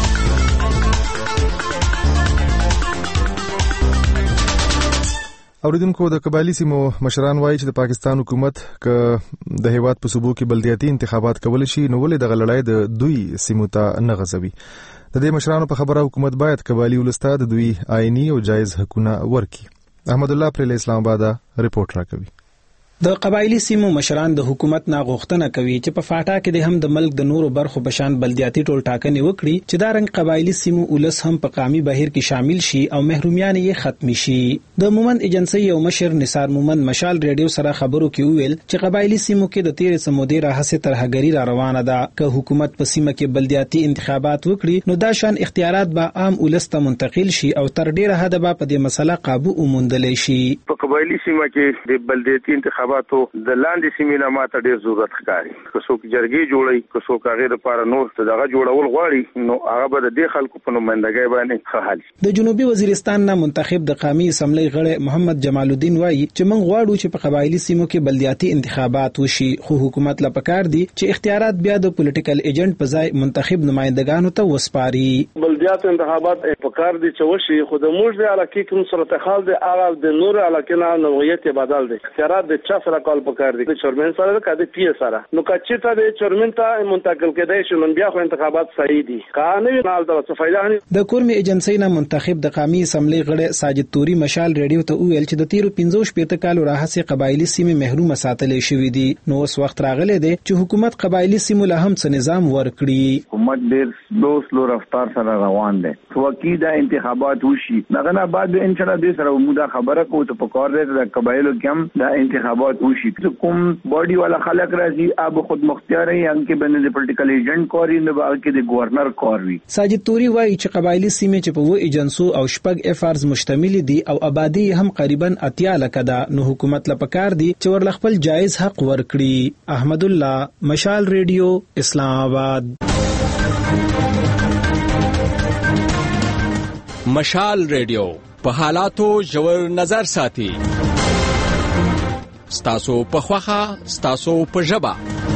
اوریدونکو د قبایلی سیمو مشران وایي چې د پاکستان حکومت که د هیواد په صوبو کې بلدیاتي انتخابات کول شي نو ولې د غلړای د دوی سیمو ته نه غځوي. د دې مشرانو په خبره حکومت باید قبایلی ولسته د دوی آئینی او جایز حقونه ورکړي. احمد الله پر اسلام آباد رپورټ راکوي. د قبایلی سیمو مشران د حکومت نه غوښتنه کوي چې په فاټا کې د هم د ملک د نورو برخو بشان بلدیاتي ټول ټاکنې وکړي چې دا رنګ قبایلی سیمو ولس هم په قامي بهیر کې شامل شي او محرومیان یې ختم شي. د مومند ایجنسی یو مشر نثار مومند مشال ریډیو سره خبرو کې وویل چې قبایلی سیمو کې د تیرې سمودې راهسه ترهګری را روانه ده. که حکومت په سیمه کې بلدیاتي انتخابات وکړي نو دا شان اختیارات به عام ولس ته منتقل شي او تر ډیره حد به په دې مسله قابو وموندل شي. په قبایلی سیمه کې د بلدیاتي انتخابات د لاندې سیمې نه ماته ډېر ضرورت ښکاري. که څوک جرګې جوړوي، که څوک هغې دپاره نور څه دغه جوړول غواړي نو هغه به د دې خلکو په نمایندګۍ باندې ښه حل شي. د جنوبي وزیرستان نه منتخب د قومي اسمبلی غړی محمد جمال الدین وایي چې موږ غواړو چې په قبایلی سیمو کې بلدیاتي انتخابات وشي، خو حکومت لا پکار دي چې اختیارات بیا د پولیټیکل ایجنټ په ځای منتخب نمایندګانو ته وسپاري. بلدیات انتخابات پکار دي چې وشي، خو د موږ د علاقې کوم صورتحال دی هغه د نور علاقې نه نوعیت بدل دی. اختیارات د چا سره کول پکار دي؟ د چیرمن سره د کده پی سره. نو کچې ته د چیرمن ته منتقل کېدای شي نو بیا خو انتخابات صحیح دي. قانوني نه د څه فائدہ نه. د کورمي ایجنسی نه منتخب د قومي اسمبلی غړی ساجد توري مشال ریډیو ته ویل چې د تیرو پنځه شپږ کالو راهسه قبایلی سیمې محروم ساتلې شوې دي. نو اوس وخت راغلی دی چې حکومت قبایلی سیمو له هم څه نظام ورکړي. حکومت ډېر سلو سلو رفتار سره روان دی. توکي دا انتخابات وشي دغه نه بعد ان شاء الله دې سره مودا خبره کوو ته په کار دی د قبایلو کې دا انتخابات وشي. کوم باډي والا خلک راځي اب خود مختار یې ان کې باندې د پولیټیکل ایجنټ کاری نه باندې د گورنر کار وي. ساجد توري وایي چې قبایلی سیمې چې په وو ایجنسو او شپږ افارز مشتمل دي او آبادی هم تقریبا اتیا لکه ده، نو حکومت لا پکار دي چې ورل خپل جایز حق ورکړي. احمد الله، مشال ریډیو، اسلام آباد. مشال ریډیو په حالاتو ژور نظر ساتي. ستاسو په خوخه، ستاسو په ژبه.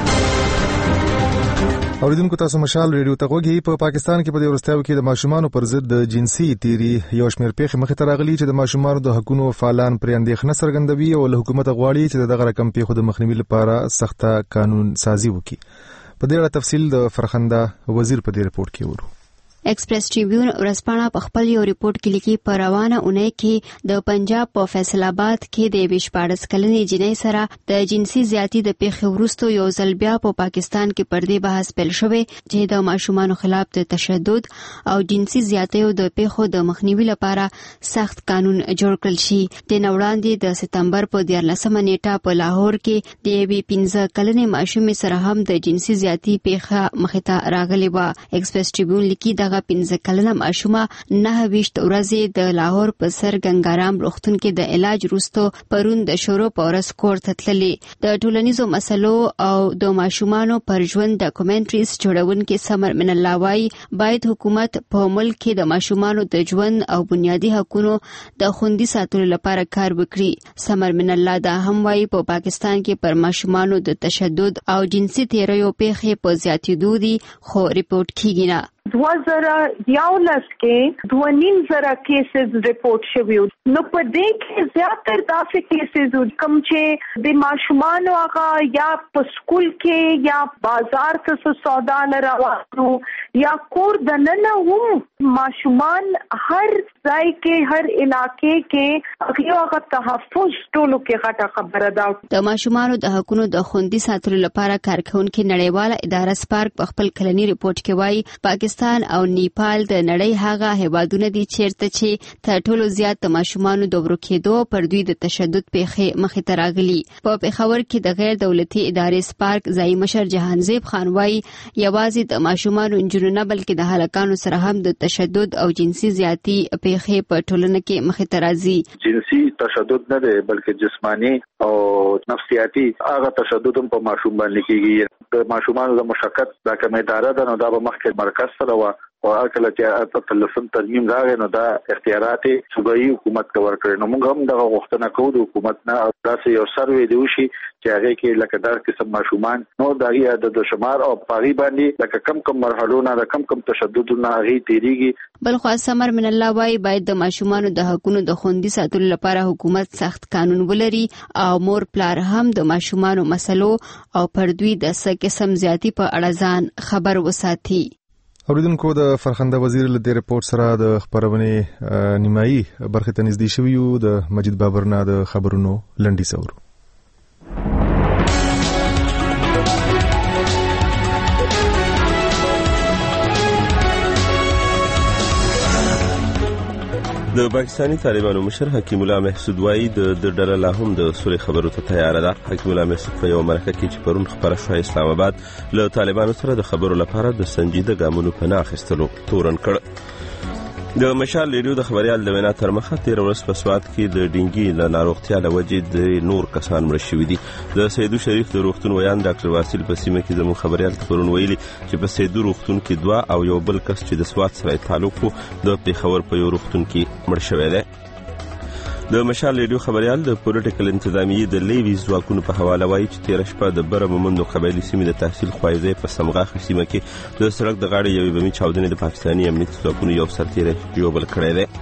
اوریدونکو تاسو مشال ریډیو ته غوږی. په پاکستان کې په دې ورستیاو کې د ماشومانو پر ضد د جنسي تیری یو شمېر پیښې مخې ته راغلي چې د ماشومانو د حقوقو فعالان پرې اندېښنه څرګندوي او له حکومت غواړي چې دغه رقم پیښو د مخنیوي لپاره سخته قانون سازي وکړي. په دې اړه تفصیل د فرخنده وزیر په دې رپورت کې ورو. ایکسپریس ټریبیون ورځپاڼه په خپل یو ریپورت کې لیکي په روانه اونۍ کې د پنجاب په فیصل آباد کې د بشپاړس کلنې جنۍ سره د جنسي زیاتی د پیښې وروسته یو ځل بیا په پاکستان کې پردې بحث پیل شوی چې د ماشومانو خلاف د تشدد او جنسي زیاتیو د پیښو د مخنیوي لپاره سخت قانون جوړ کړل شي. د نوړاندې د سپتمبر په دیارلسمه نیټه په لاهور کې د یوې پنځه کلنې ماشومې سره هم د جنسي زیاتی پیښه مخې ته راغلې وه. ایکسپریس ټریبیون لیکي د پنځه کلنه ماشومه نه ویشت ورځې د لاهور په سر گنگارام روغتون کې د علاج وروسته پرون د شروع په ورځ کور ته تللې. د ټولنیزو مسلو او د ماشومانو پر ژوند ډاکومنټریز جوړونکي سمر من الله وايي باید حکومت په ملک کې د ماشومانو د ژوند او بنیادي حقوقو د خوندي ساتلو لپاره کار وکړي. سمر من الله دا هم وايي په پاکستان کې پر ماشومانو د تشدد او جنسي تیریو پیښې په زیاتېدو دي، خو ریپورت کیږي نه. دوه زره یولس کې دوه نیم زره کیسز ریپورت شوي نو په دې کې زیاتره داسې کیسز کوم چې د ماشومانو هغه یا په سکول کې یا بازار ته سودا لروانو یا کور دننه هم ماشومان هر ځای کې هر علاقې کې هغه تحفظ ټولو کې غټه خبره ده. د ماشومانو د حقوقو د خوندي ساتلو لپاره کارکونکو نړیواله اداره سپارک په خپل کلنی ریپورت کې وایي پاکستان او نیپال د نړۍ هغه هیوادونه دي چیرته چې تر ټولو زیات د ماشومانو د ورکېدو پر دوی د تشدد پیښې مخې ته راغلي. په پېښور کې د غیر دولتي ادارې سپارک ځایي مشر جهانزیب خان وايي یوازې د ماشومانو انجونو نه بلکې د هلکانو سره هم د تشدد او جنسي زیاتی پیښې په ټولنه کې مخې ته راځي. جنسي تشدد نه دی بلکې جسمانی او نفسیاتی هغه تشدد هم په ماشوم باندې کیږي. د ماشومانو د مشقت دا کومه اداره ده نو دا به مخکې مرکز سره و او اکل چې په تلفن ترمیم راغی نو دا اختیارات صوبایي حکومت کور کړی. نو موږ هم دغه غوښتنه کوو د حکومت نه داسې یو سروې دی وشي چې هغه کې لکه دا قسم ماشومان نو دغه د شمار او پاغي باندې لکه کم کم مرحلو نه د کم کم تشدد نه هغه تیریږي. بل خو سمر من الله وايي باید د ماشومانو د حقوقو د خوندي ساتلو لپاره حکومت سخت قانون ولري او مور پلار هم د ماشومانو مسلو او پردوی د څه قسم زیاتی په اړه ځان خبر وساتي. اوریدونکو د فرخنده وزیر له دې رپورت سره د خبرونې نیمایي برخه ته نږدې شوی یو د مجید بابرنا د خبرونو لنډی څور. د پاکستاني طالبانو مشر حکیم الله محسود وایي د ډله لا هم د سولې خبرو ته تیار ده. حکیم الله محسود په یو مرکه کې چې پرون خبره شوه اسلام آباد له طالبانو سره د خبرو لپاره د سنجیده ګامونو په نه اخیستلو تورن کړ. د مشال ریډیو د خبريال د وینا تر مخه تیر ورځ په سوات کې د ډینګي د ناروغتیا له وجې د نور کسان مړ شوي دي. د سیدو شریف د روغتون ویان ډاکټر واسیل په سیمه کې زموږ خبريال ته پرون ویلي چې په سیدو روغتون کې دوه او یو بل کس چې د سوات سره تعلق و د پیښور په یو روغتون کې مړ شوی دی. د مشال ریډیو خبريال د پولیټیکل انتظامیې د لیوی ځواکونو په حواله وایي چې تیر شپه د بره مومندو قبایلي سیمې د تحصیل خوایزې په سمغاخ سیمه کې د سړک د غاړې یوې بمي چاودنې د پاکستاني امنیتي ځواکونو یو سرتیری ژوبل کړی دی.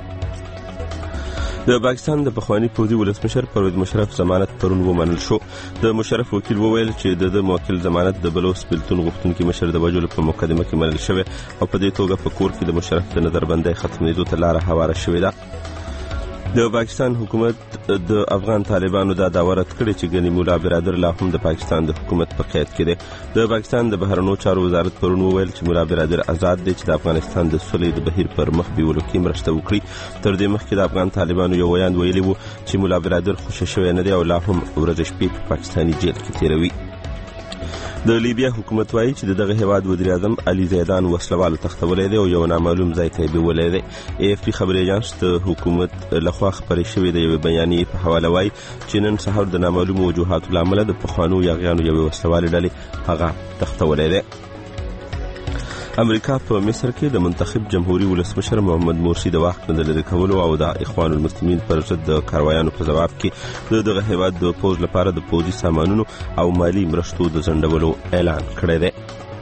د پاکستان د پخوانی پوځي ولسمشر پرویز مشرف ضمانت پرون ومنل شو. د مشرف وکیل وویل چې د موکل ضمانت د بلوس بلتون غوښتونکي مشر د وجلو په مقدمه کې منل شوی او په دې توګه په کور کې د مشرف د نظربندۍ ختمېدو ته لاره هواره شوې ده. د پاکستان حکومت د افغان طالبانو دا دعوه رد کړې چې ګنې مولا برادر لا هم د پاکستان د حکومت په قید کې دی. د پاکستان د بهرنیو چارو وزارت پرون وویل چې مولا برادر آزاد دی چې د افغانستان د سولې د بهیر پر مخ بیولو کې مرسته وکړي. تر دې مخکې د افغان طالبانو یو ویاند ویلي و چې مولا برادر خوشی شوی نه دی او لا هم ورځ شپې په پاکستاني جیل کې تیروي. د لیبیا حکومت وایي چې دغه هیواد وزیر اعظم علي زیدان وسلوال تختولی دی او یو نامعلوم ځای ته بیولی دی. ای اف پی خبري اژانس د حکومت لخوا خپرې شوې د یوې بیانیې په حواله وایي چې نن سهار د نامعلومو وجوهاتو له امله د پخوانو یاغیانو یوې وسلوالې ډلې هغه تختولی دی. امریکا په مصر کې د منتخب جمهوریت ولسمشر محمد مرسی د وخت نه لري کولو او د اخوان المسلمین پر ضد د کاروایانو په جواب کې دغه هیواد د پوز لپاره د پوزي سامانونو او مالی مرستو د ځنډولو اعلان کړی دی.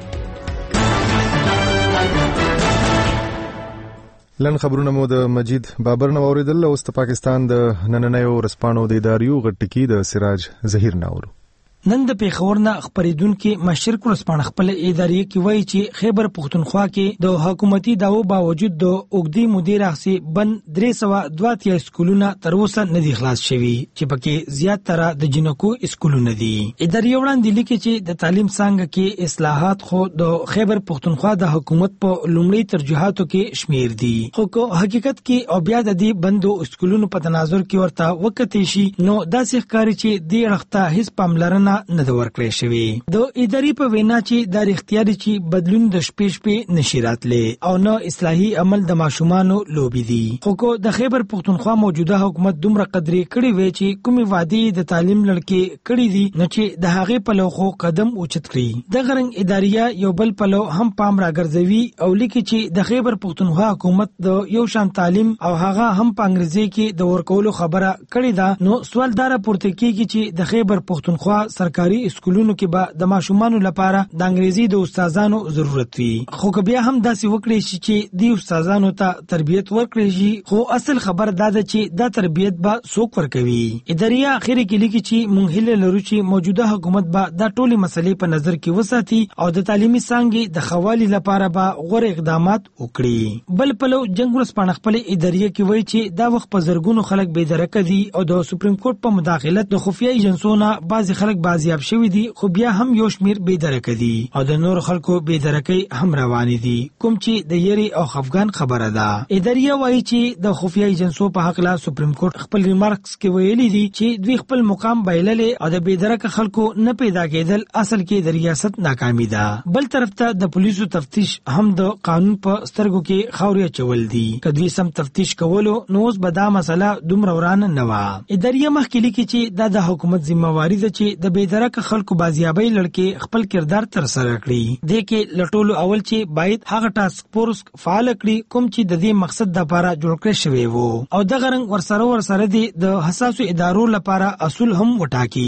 لن خبرونه مو د مجید بابر نو اوریدل او د پاکستان د نننیو رسپانو د اداریو غټکی د سراج ظهیر ناورو. نن د پیښور نه خبرېدونکو مشرق ورسپانه خپل ادارې کې وایي چې خیبر پختونخوا کې د حکومتي داو باوجود د اوګدي مدیر اخسي بن درې سوه دوه اتیا سکولونه تر اوسه نه دي خلاص شوي چې پکې زیات تر د جنکو سکولونه دي. ادارې وړاندې لیکي چې د تعلیم څنګه کې اصلاحات خو د خیبر پختونخوا د حکومت په لومړي ترجیحاتو کې شمیر دي خو حقیقت کې او بیا د دې بندو سکولونو په تناظر کې ورته وکړي شي نو داسې ښکاري چې د رښتا هیڅ پاملرنه نه د ورکړې شوی. د ادارې په وینا چې د اختیاري چې بدلون د شپې شپې نشي راتلې او نه اصلاحي عمل د ماشومانو لوبي دي. خو کو د خیبر پختونخوا موجوده حکومت دومره قدرې کړې وې چې کومي وعده د تعلیم لړکې کړې دي نو چې د هغه په لوخو قدم اوچت کړي. د غرنګ ادارې یو بل په لو هم پام راګرځوي او لیکي چې د خیبر پختونخوا حکومت د یو شان تعلیم او هغه هم په انګریزي کې د ورکولو خبره کړې ده. نو سوال دار پورته کیږي چې د خیبر پختونخوا سرکاري اسکولونو کې به د ماشومانو لپاره د انګریزي د استادانو ضرورت وي. خو که بیا هم داسې وکړي شي چې د استادانو ته تربیت ورکړي شي خو اصل خبر دا ده چې دا تربیت به څوک ورکوي. ادارې اخر کې لیکي چې مونږ هیله لرو چې موجوده حکومت به دا ټولې مسلې په نظر کې وساتي او د تعلیمي څانګې د خوالي لپاره به غوره اقدامات وکړي. بل پلو جنگ ورسپانه خپل ادارې کې وایي چې دا وخت په زرګونو خلک بې درکه دي او د سپریم کورټ په مداخلت د خفیه ایجنسونو بعضي خلک بازیاب شوي دي خو بیا هم یو شمیر بې درکه دي او د نور خلکو بې درکۍ هم روانې دي کوم چې د یری او خفګان خبره ده. ادارې وایي چې د خفیه ایجنسو په حق لا سپریم کورټ خپل ریمارکس کې ویلي دي چې دوی خپل مقام بایللې او د بې درکه خلکو نه پیدا کېدل اصل کې د ریاست ناکامي ده. بل طرف ته د پولیسو تفتیش هم د قانون په سترګو کې خاورې چول دي. کدوې سم تفتیش کولو نو اوس به دا مسله دومره ورانه نه وه. ادارې مخکې لیکي چې دا د حکومت ذمہواری ده چې د بې درکه خلکو بازیابۍ لړکې خپل کردار تر سره کړي. دې کې لټولو اول چې باید هغه ټاسک فورس فعال کړي کوم چې د دې مقصد لپاره جوړ کړی شوی وو او د غرنګ ورسره ورسره د حساسو ادارو لپاره اصول هم وټاکي.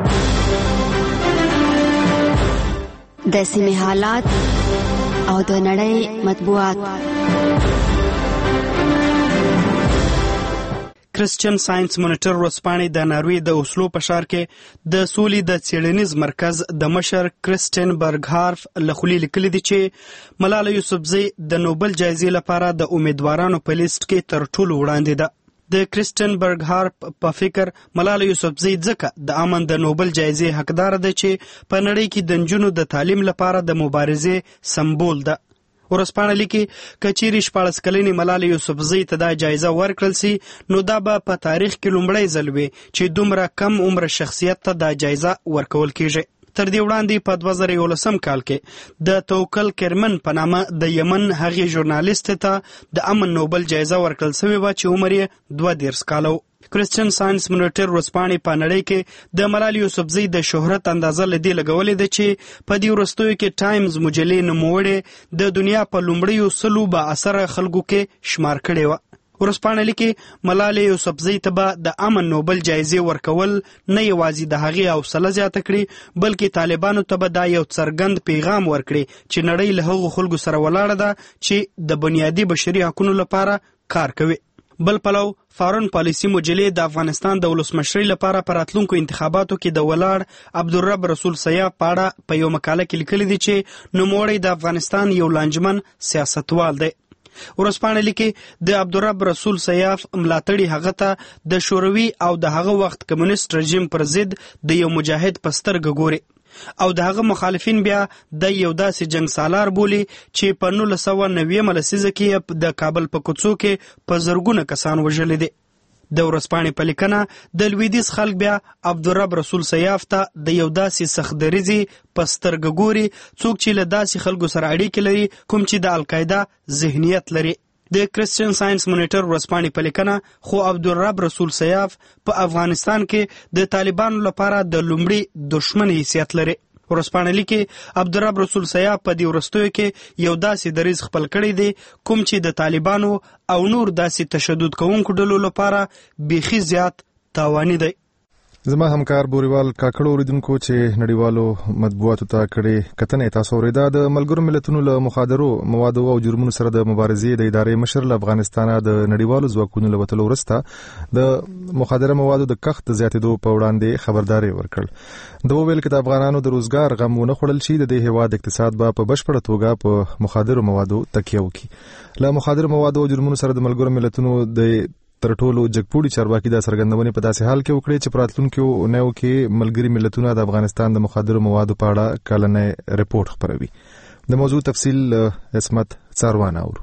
د سیمې حالات او د نړۍ مطبوعات. کرسچن ساينس مونیټر ورځپاڼې د ناروې د اوسلو په ښار کې د سولې د څېړنیز مرکز د مشر کرسټین برګهارف له خولې لیکلي دي چې ملاله یوسفزۍ د نوبل جایزې لپاره د امیدوارانو په لیست کې تر ټولو وړاندې ده. د کرسټین برګهارف په فکر ملاله یوسفزۍ ځکه د امن د نوبل جایزې حقدار ده چې په نړۍ کې د نجونو د تعلیم لپاره د مبارزې سمبول ده. ورځپاڼه لیکي کچېرې شپاړس کلنې ملالۍ یوسفزۍ ته دا جایزه ورکړل سي نو دا به په تاریخ کې لومړی ځل وي چې دومره کم عمر شخصیت ته دا جایزه ورکول کیږي. تر دې وړاندې په دوه زره یولسم کال کې د توکل کرمن په نامه د یمن هغې ژورنالیست ته د امن نوبل جایزه ورکړل سوې وه چې عمر یې دوه دېرش کاله و. کرسچن ساینس مونیټر ورځپاڼې په نړۍ کې د ملالۍ یوسفزۍ د شهرت اندازه له دې لګولې ده چې په دې وروستیو کې ټایمز مجلې نوموړې د دنیا په لومړیو سلو با اثره خلکو کې شمار کړې وه. ورځپاڼه لیکي ملالۍ یوسفزۍ ته به د امن نوبل جایزې ورکول نه یوازې د هغې حوصله زیاته کړي بلکې طالبانو ته به دا یو څرګند پیغام ورکړي چې نړۍ له هغو خلکو سره ولاړه ده چې د بنیادي بشري حقونو لپاره کار کوي. بل پلو فارن پالیسي مجلې د افغانستان د ولسمشرۍ لپاره په راتلونکو انتخاباتو کې د ولاړ عبدالرب رسول سیاف په اړه په یو مقاله کې لیکلي دي چې نوموړی د افغانستان یو لانجمن سیاستوال دی. ورځپاڼه لیکي د عبدالرب رسول سیاف ملاتړي هغه ته د شوروي او د هغه وخت کمونیست رژیم پر ضد د یو مجاهد په سترګه ګوري او د هغه مخالفین بیا د یو داسې جنګ سالار بولي چې په نولس سوه نوېمه لسیزه کې د کابل په کوڅو کې په زرګونه کسان وژلي دي. د ورځپاڼې په لیکنه د لویدیځ خلک بیا عبدالرب رسول سیاف ته د یو داسې سختدریځي په سترګه ګوري څوک چې له داسې خلکو سره اړیکې لري کوم چې د القاعده ذهنیت لري. د کرسچن ساینس مونیټر ورځپاڼې په لیکنه خو عبدالرب رسول سیاف په افغانستان کې د طالبانو لپاره د لومړي دشمن حیثیت لري. ورځپاڼه لیکي عبدالرب رسول سیاف په دې وروستیو کې یو داسې دریځ خپل کړی دی کوم چې د طالبانو او نور داسې تشدد کوونکو ډلو لپاره بیخي زیات تاواني دی. زما همکار بوریوال کاکړو اوریدونکو چې نړیوالو مطبوعاتو ته کړې کتنې تاسو اورېدا د ملګرو ملتونو له مخدرو موادو او جرمونو سره د مبارزې د ادارې مشر له افغانستانه د نړیوالو ځواکونو له وتلو وروسته د مخدره موادو د کښت زیاتېدو په وړاندې خبرداری ورکړ. د وویل کې د افغانانو د روزګار غم ونه خوړل شي د دې هیواد اقتصاد به په بشپړه توګه په مخدرو موادو تکیه وکړي. له مخدرو موادو او جرمونو سره د ملګرو ملتونو د تر ټولو جګپوړي چارواکي دا څرګندونې په داسې حال کې وکړي چې په راتلونکو اونیو کې ملګري ملتونه د افغانستان د مخدرو موادو په اړه کلنی رپورټ خپروي. د موضوع تفصیل عصمت څاروانه اورو.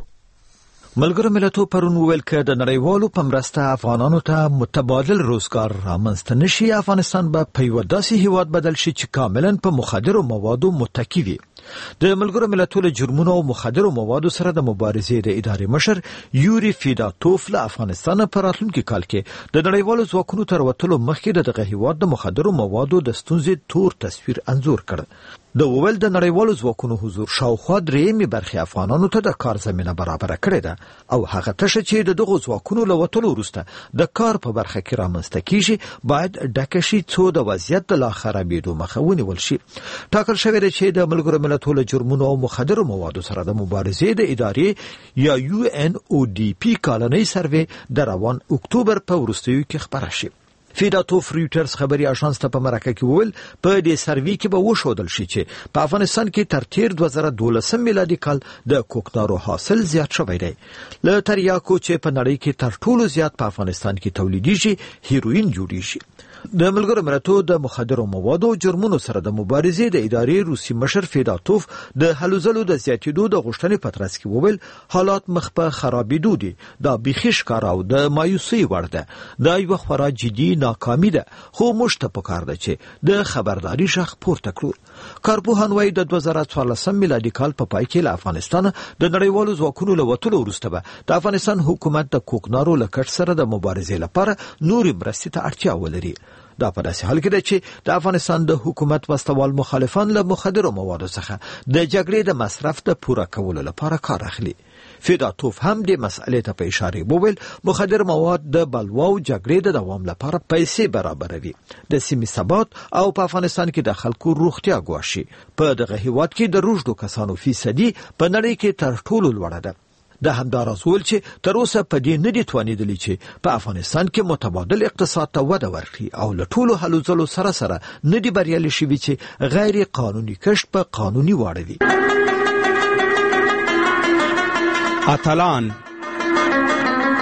ملګرو ملتونو پرون وویل چې د نړیوالو په مرسته افغانانو ته متبادل روزګار رامنځته نشي. افغانستان به په یو داسې هیواد بدل شي چې کاملا په مخدرو موادو متکی وي. د ملګرو ملتونو جرمونو او مخدرو موادو سره د مبارزې د ادارې مشر یوري فیداتوف له افغانستان په راتلونکي کال کې د نړیوالو ځواکونو تر وتلو مخکې د دغه هیواد د مخدرو موادو د ستونزې تور تصویر انځور کړ. د وویل د نړیوالو ځواکونو حضور شاوخوا درېیمې برخې افغانانو ته د کار زمینه برابره کړې ده او هغه تشه چې د دغو ځواکونو له وتلو وروسته د کار په برخه کې رامنځته کیږي باید ډکه شي څو د وضعیت د لا خرابېدو مخه ونیول شي. ټاکل شوی دی چې د ملګرو ملتونو جرمونو او مخدرو موادو سره د مبارزې د ادارې یا یو ان او ډي پی کالنۍ سروې د روان اکتوبر په وروستیو کې خپره شي. فیداتوف رویټرز خبري اژانس ته په مرکه کې وویل په دې سروي کې به وښودل شي چې په افغانستان کې تر تیر دوه زره دولسم میلادي کال د کوکنارو حاصل زیات شوی دی. له تریاکو چې په نړۍ کې تر ټولو زیات په افغانستان کې تولیدېږي هیروین جوړیږي. د ملګرو ملتونو د مخدرو موادو جرمونو سره د مبارزې د ادارې روسي مشر فیداتوف د هلو ځلو د زیاتېدو د غوښتنې په ترڅ کې وویل حالات مخ په خرابېدو دي. دا بیخي ښکاره او د مایوسۍ وړ ده. دا یوه خورا جدي ناکامي ده خو موږ ته پکار ده چې د خبرداري غږ پورته کړو. کارپوهان وایي د دوه زره څوارلسم میلادي کال په پای کې له افغانستان د نړیوالو ځواکونو له وتلو وروسته به د افغانستان حکومت د کوکنارو له کښت سره د مبارزې لپاره نورې مرستې ته اړتیا ولري. دا په داسې حال کې ده چې د افغانستان د حکومت وسوال مخالفان له مخدرو موادو څخه د جګړې د مصرف د پوره کولو لپاره کار اخلي. فیداتوف هم د مسئلې ته په اشاره وویل مخدر مواد د بلوا او جګړې د دوام لپاره پیسې برابروي. د سیمې ثبات او په افغانستان کې د خلکو روغتیا ګواښي. په دغه هیواد کې د روږدو کسانو فیصدي په نړۍ کې تر ټولو لوړه ده. د همداراز ویل چې تر اوسه په دې نه دي توانېدلي چې په افغانستان کې متبادل اقتصاد ته وده ورکړي او له ټولو هلو ځلو سره سره نه دي بریالي شوي چې غیر قانوني کښت په قانوني واړوي. اتلان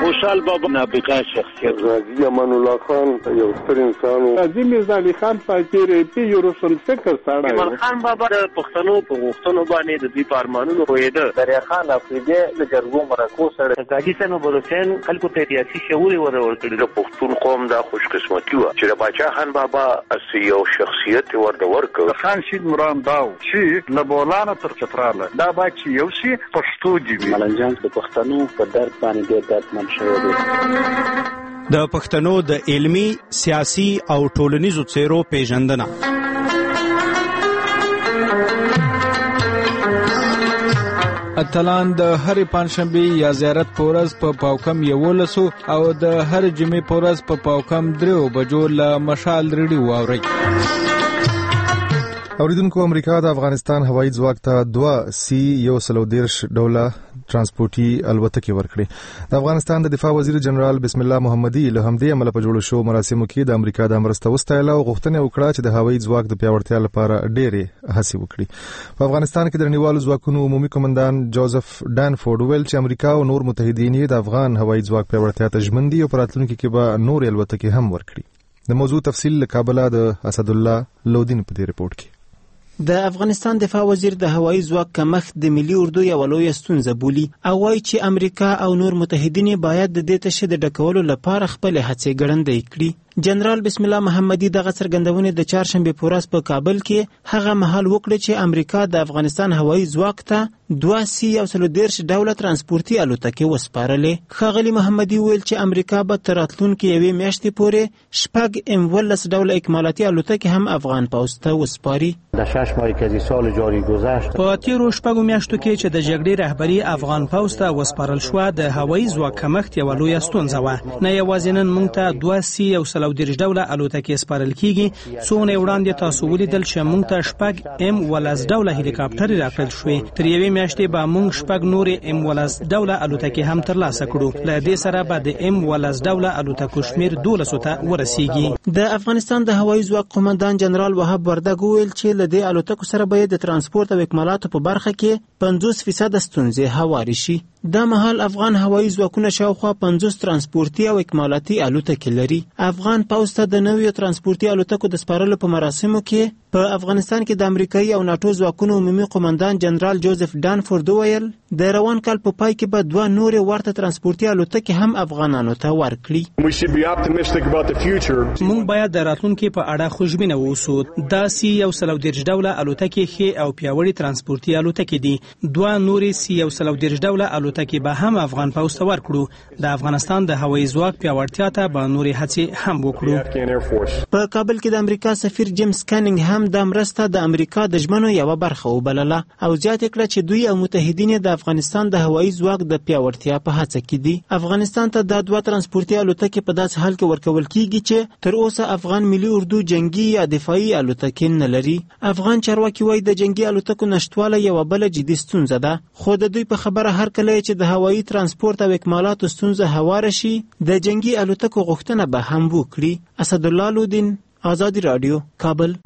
خوشحال بابا نابغه شخصیت، غازی امان الله خان یو ستر انسان، عظیم میرزا علي خان فقیر پی یو روشن فکر سره، ایمان خان بابا د پښتنو په غوښتنو باندې د دوی په ارمانونو پوهېده، دریا خان افریدي د جرګو مرکو سره، قاضي صاحب بلوچستان خلکو ته سیاسي شعور ورکړي. د پښتون قوم دا خوش قسمتي وه چې د باچا خان بابا اسی یو شخصیت ورته ورکړ. خان شید مرام داو چې له بولانه تر چتراله دا با چې یو شي پښتو دی وي. ملنجان د پښتنو په درد باندې ډېر دردمن شوی دی. د پښتنو د علمي، سیاسي او ټولنیزو څیرو پیژندنه. اتلان د هرې پنځشنبې یا زیارت په ورځ په پاوکم یولسو او د هر جمعې په ورځ په پاوکم دریو بجو له مشال ریډیو واورئ. اوریدونکو، امریکا د افغانستان هوایي ځواک ته دوه سی یو سلو دیرش ډوله ترانسپورتي الوتکې ورکړې. د افغانستان د دفاع وزیر جنرال بسم الله محمدي له همدې عمله په جوړو شو مراسمو کې د امریکا د مرسته وستایله او غوښتنه وکړه چې د هوایي ځواک د پیاوړتیا لپاره ډېرې هڅې وکړي. په افغانستان کې د نړیوالو ځواکونو عمومي قومندان جوزف ډانفورد ویل چې امریکا او نور متحدین یې د افغان هوایي ځواک پیاوړتیا ته ژمن دي او په راتلونکي کې به نورې الوتکې هم ورکړي. د موضوع تفصیل له کابل د اسدالله لودین په دې رپورټ کې. د افغانستان دفاع وزیر د هوایي ځواک کمښت د ملي اردو یوه لویه ستونزه بولي او وایي چې امریکا او نور متحدین باید د دې تشه د ډکولو لپاره خپلې هڅې ګړندۍ کړي. جنرال بسم الله محمدي دغه څرګندونې د چهارشنبې په ورځ په کابل کې هغه مهال وکړه چې امریکا د افغانستان هوایي ځواک ته دوه سی یو سلو دیرش ډوله ترانسپورتي الوتکې وسپارلې. ښاغلي محمدي ویل چې امریکا به تر راتلونکي یوې میاشتې پورې شپږ ام ولس ډوله اکمالاتي الوتکې هم افغان پوځ ته وسپاري. د شش ماهی که از سال جاری گذشت په تیرو شپږو میاشتو کې چې د جګړې رهبري افغان پوځ ته وسپارل شوه د هوایي ځواک کمښت یوه لویه ستونزه وه. نه یوازې نن موږ ته دوه سی یو سلو دیرش ډوله الوتکې سپارل کیږي، څو نه وړاندې تاسو ولیدل چې موږ ته شپږ ام ولس ډوله هلیکاپټرې راکړل شوې. تر یوې میاشتې به موږ شپږ نورې ام ولس ډوله الوتکې هم ترلاسه کړو. له دې سره به د ام ولس ډوله الوتکو شمیر دولسو ته ورسیږي. د افغانستان د هوایي ځواک قومندان جنرال وهاب وردګ ویل چې له دې الوتکو سره به د ترانسپورت او اکمالاتو په برخه کې پنځوس فیصد ستونزې هواري شي. دا مهال افغان هوایي ځواکونه شاوخوا پنځوس ترانسپورتي او اکمالاتي الوتکې لري. افغان پوځ ته د نویو ترانسپورتي الوتکو د سپارلو په مراسمو کې په افغانستان کې د امریکایي او ناټو ځواکونو عمومي قومندان جنرال جوزف ډانفورد ویل د روان کال په پای کې به دوه نورې ورته ترانسپورتي الوتکې هم افغانانو ته ورکړي. موږ باید د راتلونکي په اړه خوشبینه واوسو. دا سی یو سلو دیرش ډوله الوتکې ښې او پیاوړې ترانسپورتي الوتکې دي. دوه نورې سی یو سلو دیرش ډوله الوتکې به هم افغان پوځ ته ورکړو. د افغانستان د هوایي ځواک پیاوړتیا ته به نورې هڅې هم وکړو. په کابل کې د امریکا سفیر جیمز کانینګ هم د مرسته د امریکا د ژمنو یوه برخه وبلله او زیاته کړه چې دوی او متحدین د افغانستان د هوایي ځواک د پیاوړتیا په هڅه کې دي. افغانستان ته د دوه ترانسپورتي الوتکې په داسې حال کې ورکول کیږي چې تر اوسه افغان ملي اردو جنگي یا دفاعي الوتکې نه لري. افغان چارواکي وایي د جنگي الوتکو نشټواله یوه بله جدي ستونزه ده، خو د دوی په خبره هر کله چې د هوایي ترانسپورت او اکمالاتو ستونزه هواره شي د جنگي الوتکو غوښتنه به هم وکړي. اسدالله لودین، آزادی رادیو، کابل.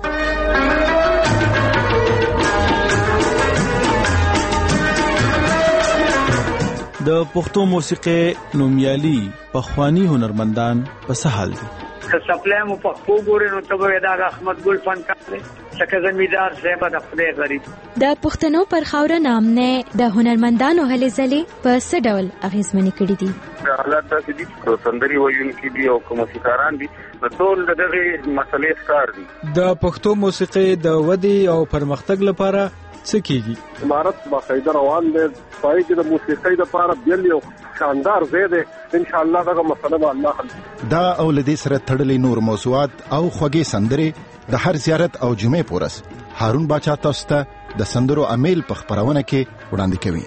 د پښتو موسیقي نومیالي پخوانی هنرمندان په سهال دي. که سپلای مو پښتو ګورې نو ته به دا احمد ګل فنکار دی څنګه زمیدار صاحب د خپل غریب د پښتنو پر خاور نام نه د هنرمندانو هلې ځلې په څه ډول اغیزمنې کړې دي. حالات داسې دي چې سندري وایونکي دي او موسیقاران دي نو ټول دغه مسلې ښکار دي. د پښتو موسیقي د ودې او پرمختګ لپاره څه کیږي؟ امارت باقاعده روان دی، پای کې د موسیقۍ لپاره بیل یو شاندار ځای دی. ان شاء الله دغه مسله به الله حل کړي. دا او لدې سره تړلې نور موضوعات او خوږې سندرې د هر زیارت او جمعې پورس هارون باچا تاسو ته د سندرو امیل په خبرونه کې وړاندې کوي.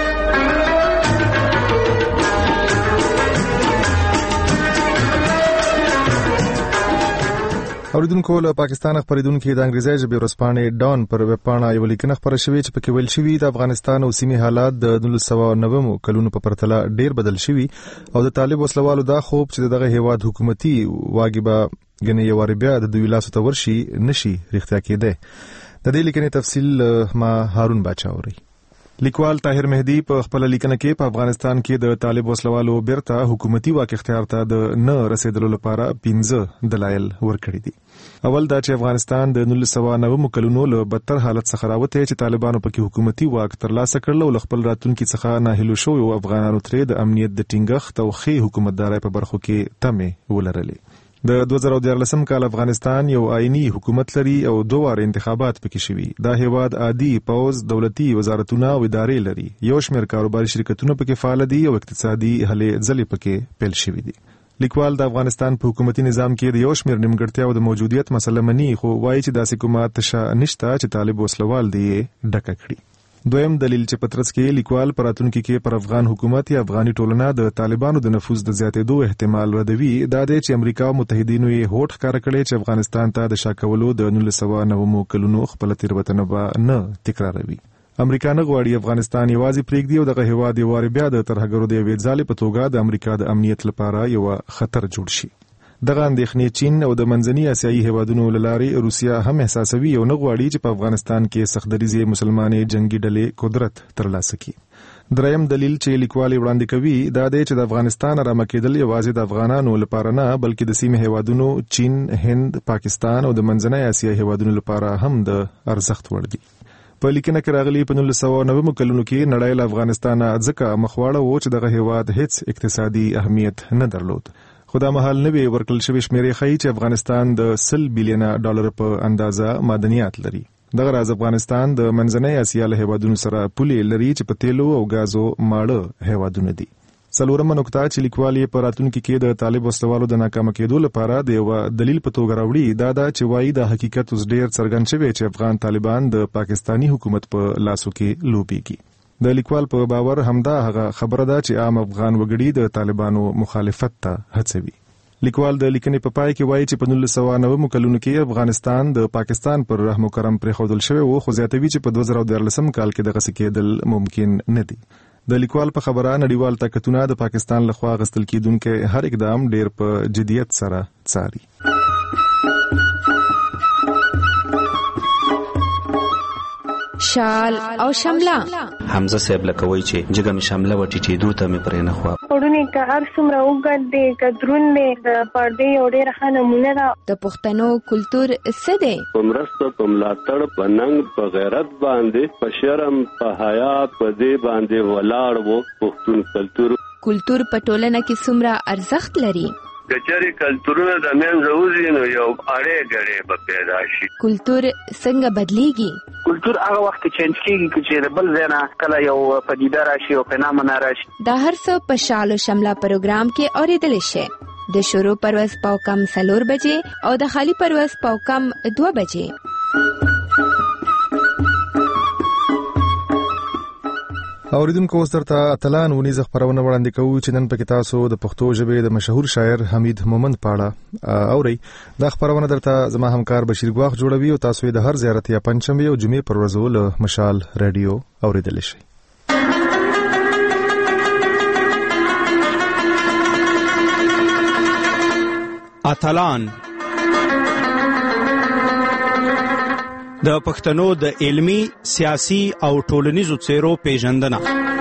اوریدونکو، له پاکستان خبرېدونکو د انګریزي ژبې ورځپاڼې ډان پر ویب پاڼه یو لیکنه خبره شوې چې پکې ویل شوي د افغانستان او سیمې حالات د نولس سوه نوي کلونو په پرتله ډېر بدل شوي او د طالب وسلوالو دا خوب چې دغه هیواد حکومتي واګي به ګنې یو وارې بیا د دوی لاسو ته ورشي نشي رښتیا کېدی. د دې لیکنې تفصیل ما هارون باچا اوري. لیکوال طاهر مهدی په خپل لیکنه کې په افغانستان کې د طالب وسلوالو بیرته حکومتي واک اختیار ته د نه رسیدلو لپاره پنځه دلایل ورکړي دي. اول دا چې افغانستان د نولس سوه نوي کلونو له بدتر حالت څخه راوتی چې طالبانو پکې حکومتي واک ترلاسه کړل او خپل راتلونکي څخه ناهیلو شوي او افغانانو ترې د امنیت د ټینګښت او ښې حکومتدارۍ په برخو کې تمې ولرلې. د دوه زره دیارلسم کال افغانستان یو آئینی حکومت لري او دوه واره انتخابات پکې شوي. دا هیواد عادي پوز، دولتي وزارتونه او ادارې لري. یو شمېر کاروباري شرکتونه پکې فعال دي او اقتصادي هلې ځلې پکې پیل شوي دي. لیکوال د افغانستان په حکومتي نظام کې د یو شمېر نیمګړتیا او د موجودیت مسله مني، خو وایي چې داسې کومه تشه نشته چې طالب وسلوال دی ډکه کړي. دویم دلیل چې پترس کې لیکوال پر راتلونکي کې پر افغان حکومت یا افغاني ټولنه د طالبانو د نفوذ د زیاتېدو احتمال ردوي، دا دی چې امریکا او متحدینو یې هوډ ښکاره کړی چې افغانستان ته د شا کولو د نولس سوه نوي کلونو خپله تېروتنه به نه تکراروي. امریکا نه غواړي افغانستان یوازې پرېږدي او دغه هېواد یو وارې بیا د ترهګرو د یوې ځالې په توګه د امریکا د امنیت لپاره یوه خطر جوړ شي. دغه اندېښنې چین او د منځني اسیایي هیوادونو له لارې روسیه هم احساسوي او نه غواړي چې په افغانستان کې سختدریزې مسلمانې جنگي ډلې قدرت ترلاسه کړي. دریم دلیل چې لیکوال وړاندې کوي دا دی چې د افغانستان رامه کېدل یوازې د افغانانو لپاره نه بلکې د سیمې هیوادونو چین، هند، پاکستان او د منځني اسیا هیوادونو لپاره هم د ارزښت وړ دي. په لیکنه کې راغلي په نولس سوه نوي کلونو کې نړۍ له افغانستان ځکه مخواړه و چې دغه هیواد هیڅ اقتصادي اهمیت نه درلود. خو دا مهال نوې ورکړل شوې شمېرې ښیي چې افغانستان د سل بیلیونه ډالر په اندازه معدنیات لري. دغه راز افغانستان د منځنۍ اسیا له هیوادونو سره پولې لري چې په تیلو او غازو ماړه هیوادونه دي. څلورمه نکته چې لیکوال یې په راتلونکي کې د طالب وسلوالو د ناکامه کېدو لپاره د یوه دلیل په توګه راوړي، دا ده چې وایي د حقیقت اوس ډېر څرګند شوی چې افغان طالبان د پاکستاني حکومت په لاسو کې لوبېږي. د لیکوال په باور همدا هغه خبره ده چې عام افغان وګړي د طالبانو مخالفت ته هڅوي. لیکوال د لیکنې په پای کې وایي چې په نولس سوه نوي کلونو کې افغانستان د پاکستان پر رحم و کرم پرېښودل شوی و، خو زیاتوي چې په دوه زره دیارلسم کال کې دغسې کېدل ممکن نه دي. د لیکوال په خبره نړیوال طاقتونه د پاکستان لخوا اخیستل کېدونکی هر اقدام ډېر په جدیت سره څاري. شال او شمله حمزه صاحب لکوي چې جګه می شمله و ټیټېدو ته مې پرې نه خوا پړونی که هر څومره اوږد دی که دروند دی د پردې یو ډېره ښه نمونه ده. د پښتنو کلتور څه دی؟ په مرسته، په ملاتړ، په ننګ، په غیرت باندې، په شرم، په حیا، په دې باندې ولاړ و پښتون کلتور. کلتور په ټولنه کې څومره ارزښت لري؟ کچاري کلتورونه د منځه وځي نو یو اړې ګړې به پیدا شي. کلتور څنګه بدلیږي؟ کلتور هغه وخت چینج کیږي چې د بل ځای نه کله یو پدیده راشي او فنامنا راشي. دا هر څه په شال او شمله پروګرام کې اورېدلی شي. د شروع پرواز پاو کم څلور بجې او د خالی پرواز پاو کم دوه بجې. اوریدونکو اوس درته اتلان ونیزه خپرونه وړاندې کوو چې نن پکې تاسو د پښتو ژبې د مشهور شاعر حمید مومند پاړه اورئ. دا خپرونه درته زما همکار بشیر ګواخ جوړوي او تاسو یې د هر زیارت یا پنځشنبې او جمعې پر ورځو له مشال رادیو اوریدلی شئ. اتلان د پښتنو د علمی، سیاسي او ټولنیزو څیرو پیژندنه.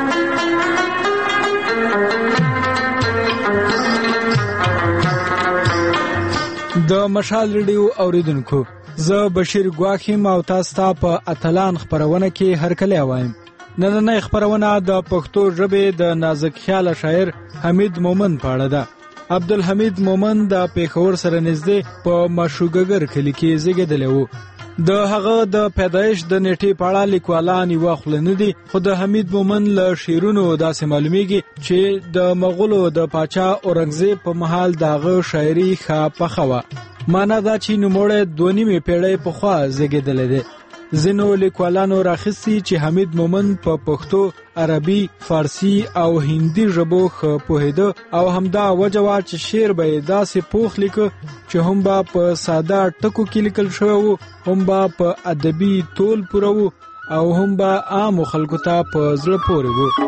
د مشال ریډیو اوریدونکو، زه بشیر ګواخیم او تاسو ته په اتلان خبرونه کې هرکلی وایم. نننۍ خبرونه د پښتو ژبې د نازک خیال شاعر حمید مومند پاړه ده. عبدالحمید مومند د پیښور سره نږدې په مشوګګر کلي کې زیږیدلی و. د هغه د پیدایش د نیټې په اړه لیکوالان یوه خوله نه دي، خو د حمید مومند له شعرونو داسې معلومیږي چې د مغولو د پاچا اورنګزیب په مهال د هغه شاعري ښه پخه وه. معنا دا چې نوموړی دوه نیمې پیړۍ پخوا زیږېدلی دی. ځینو لیکوالانو راخیستي چې حمید مومند په پښتو، عربي، فارسي او هندي ژبو ښه پوهېده او همدا وجه وه چې شعر به یې داسې پوخ لیکه چې هم به په ساده ټکو کې لیکل شوی و، هم به په ادبي تول پوره و او هم به عامو خلکو ته په زړه پورې و.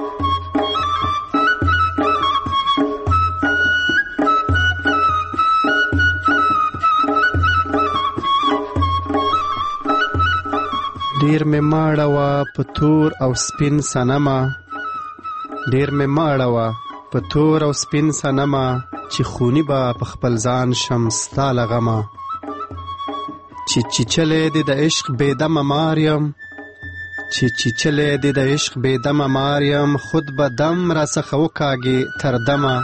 ډیر مې ماړه وه په تور او سپین صنمه، ډیر مې ماړه وه په تور او سپین صنمه، چې خونی به په خپل ځان شم ستا له غمه. چې چیچلې دې د عشق بېدمه ماریم، چې چیچلې دې د عشق بېدمه ماریم، خود به دم را څخه وکاږې تر دمه.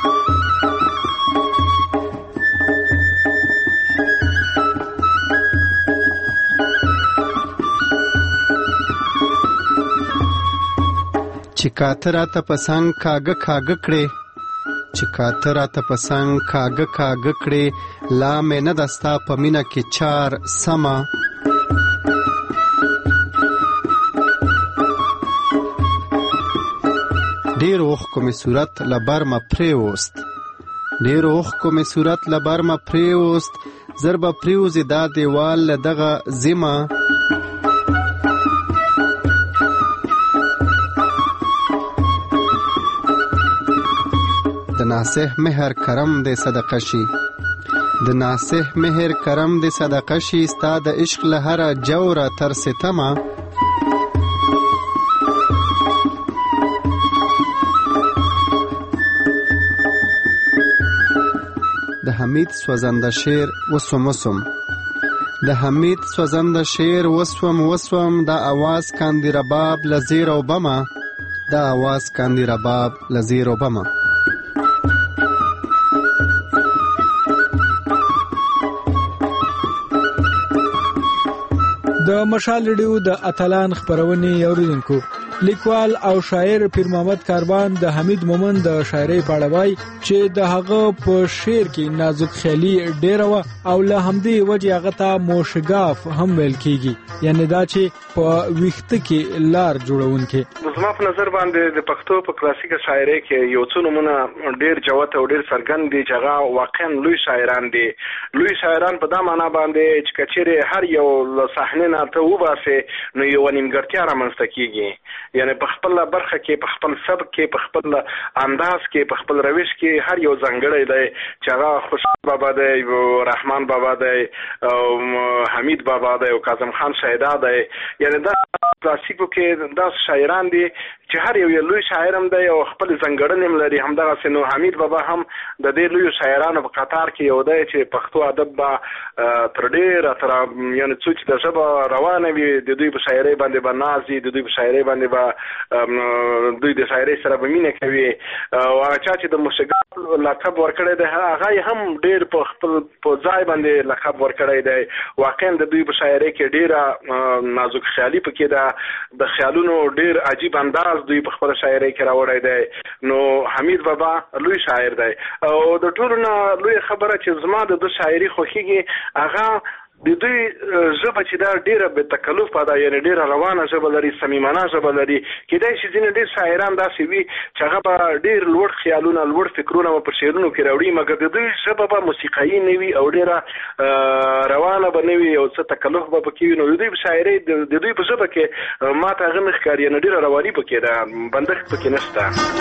چې کاته راته په څنګ کاږه کاږه کړې، چې کاته راته په څنګ کاږه کاږه کړې، لا مې نه ده ستا په مینه کې چار سمه. ډېر اوښکو مې صورت له برمه پرېوست، ډېر اوښکو مې صورت له برمه پرېوست، زر به پرېوځي دا دیوال له دغه زیمه. د ناصح مهر کرم دې صدقه شي، د ناصح مهر کرم دې صدقه شي، ستا د عشق له هره جوره تر ستمه. د حمید سوزنده شعر وسوم وسوم، د حمید سوزنده شعر وسوم وسوم، دا آواز کاندی رباب لزیر و بمه، دا آواز کاندی رباب لزیر و بمه. د مشال ریډیو د اتلان خبرونې اوریدونکو، لیکوال او شاعر پیر محمد کاروان د حمید مومن د شاعرۍ په اړه وایي چې د هغه په شعر کې نازک خیالي ډېره وه او له همدې وجې هغه ته موشګاف هم ویل کېږي، یعنې دا چې په ویښته کې لار جوړونکی. زما په نظر باندې د پښتو په کلاسیکه شاعرۍ کې یو څو نومونه ډېر جوت او ډېر څرګند دي چې هغه واقعا لوی شاعران دي. لوی شاعران په دا معنا باندې چې که چیرې هر یو له صحنې نه ته وباسې نو یوه نیمګړتیا رامنځته کېږي، یعنې په خپله برخه کې، په خپل سبک کې، په خپل انداز کې، په خپل روش کې هر یو ځانګړی دی چې هغه خوشحال بابا دی، رحمان بابا دی، حمید بابا دی او کاظم خان شهدا دی. یعنې دا کلاسیکو کې دا شاعران دي چې هر یو لوی شاعر هم دی او خپل ځانګړنې هم لري. همدغسې نو حمید بابا هم د دې لویو شاعرانو په قطار کې یو دی چې پښتو ادب به تر ډېره تر یعنې څو چې د ژبه روانه وي د دوی په شاعرۍ باندې به ناز وي، د دوی په شاعرۍ باندې به دوی د شاعرۍ سره به مینه کوي. او هغه چا چې د موشګاف لقب ورکړی دی هغه یې هم ډېر په خپل په ځای باندې لقب ورکړی دی. واقعا د دوی په شاعرۍ کې ډېره نازک خیالي پکې ده، د خیالونو ډېر عجیب انداز دوی په خپل شاعرۍ کې راوړی دی. نو حمید بابا لوی شاعر دی او د ټولو نه لوی خبره چې زما د ده شاعري خوښېږي هغه د دوی ژبه چې دا ډېره بې تکلفه ده، یعنې ډېره روانه ژبه لري، صمیمانه ژبه لري. کېدای شي ځینې ډېر شاعران داسې وي چې هغه به ډېر لوړ خیالونه، لوړ فکرونه به په شعرونو کې راوړي، مګر د دوی ژبه به موسیقایي نه وي او ډېره روانه به نه وي، یو څه تکلف به پکې وي. نو د دوی په شاعرۍ د دوی په ژبه کې ما ته هغه نه ښکاري، یعنې ډېره رواني پکې ده، بندښت پکې نشته.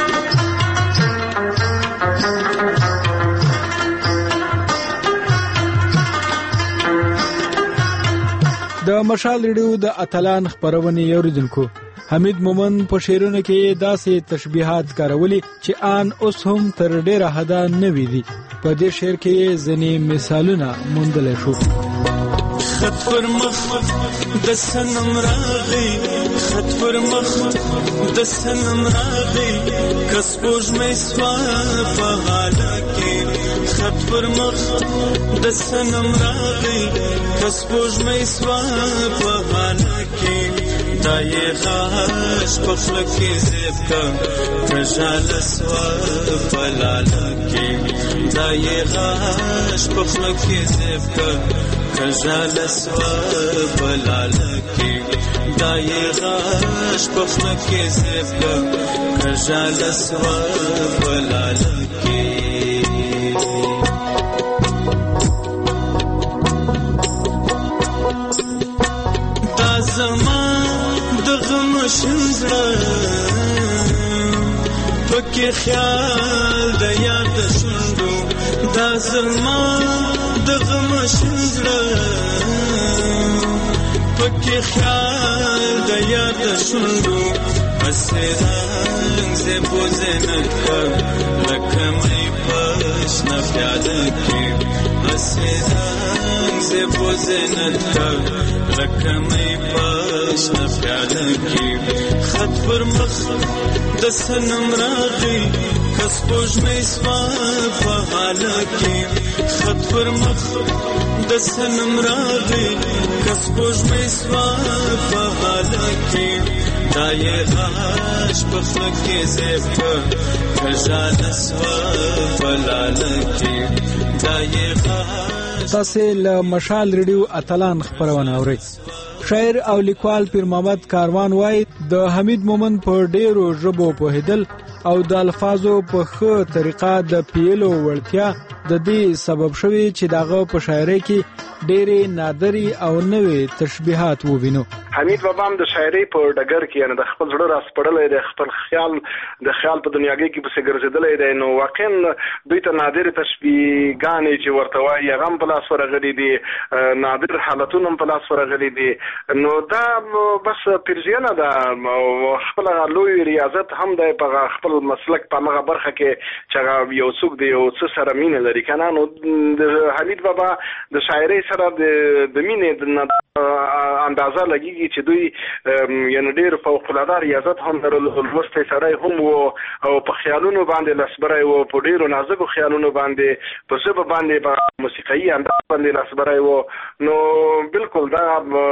د مشال ریډیو د اتلان خبرونې اوریدونکو، حمید مومن په شعرونو کې داسې تشبیهات کارولي چې آن اوس هم تر ډېره حده نوي دي. په دې شعر کې ځینې مثالونه موندلی شو. خط پر مخ د سنم راغی، خط پر مخ د سنم راغی، کس پوجمې سوا په حاله کې. خط پر مخ د سنم راغی، کس پوجمې سوا په حاله کې. دا یې غاش په خوله کې زیب کا کژاله سوا په لاله کې. دا یې غاش په خوله کې زیب کا کژاله سوا په لاله کې. دا یې غاش په خوله کې زیب کا کژاله سوا په لاله کې. دا زما شنزړه پکې خیال د یاد شوندو، دا زما د غم شنزړه پکې خیال د یاد شونډو هسې رنګ زیبو زینت کړ لکه مې پشنه پیاله کې هسې رنګ زیبو زینت کړ لکه مې پشنه پیاله کې خط پر مخ د صنم راغی کس پوجمې سوا په حاله کې خط پر مخ د صنم راغی کس پوجمې سوا په حاله کې دا یې غاش په خله کې زیب کژاله سوا په لاله کې دا یې غاش. تاسې له مشال ریډیو اتلان خپرونه اورئ. شاعر او لیکوال پیر محمد کاروان وایي د حمید مومند په ډیرو ژبو پوهېدل او د الفاظو په ښه طریقه د پیلو وړتیا د دې سبب شوی چې دغه په شاعرۍ کې ډېرې نادرې او نوې تشبیهات ووینو. حمید بابا هم د شاعرۍ په ډګر کې یعنې د خپل زړه راسپړلی دی، خپل خیال د خیال په دنیاګۍ کې پسې ګرځېدلی دی، نو واقعا دوی ته نادرې تشبیهګانې چې ورته وایي هغه هم په لاس ورغلي دي، نادر حالتونه هم په لاس ورغلي دي. نو دا بس پیرزیانه ده او خپل لوی ریاضت هم دی په خپل مسلک په هغه برخه کې چې هغه یو څوک دی یو څه سره مینه لري که نه. نو د حمید بابا د شاعرۍ سره د مینې اندازه لګیږي چې دوی یعنې ډېر فوق العاده ریاضت هم لرل، لوستی سړی هم و او په خیالونو باندې لاسبری و، په ډېرو نازکو خیالونو باندې په ژبه باندې په موسیقایي انداز باندې لاسبری و. نو بالکل دا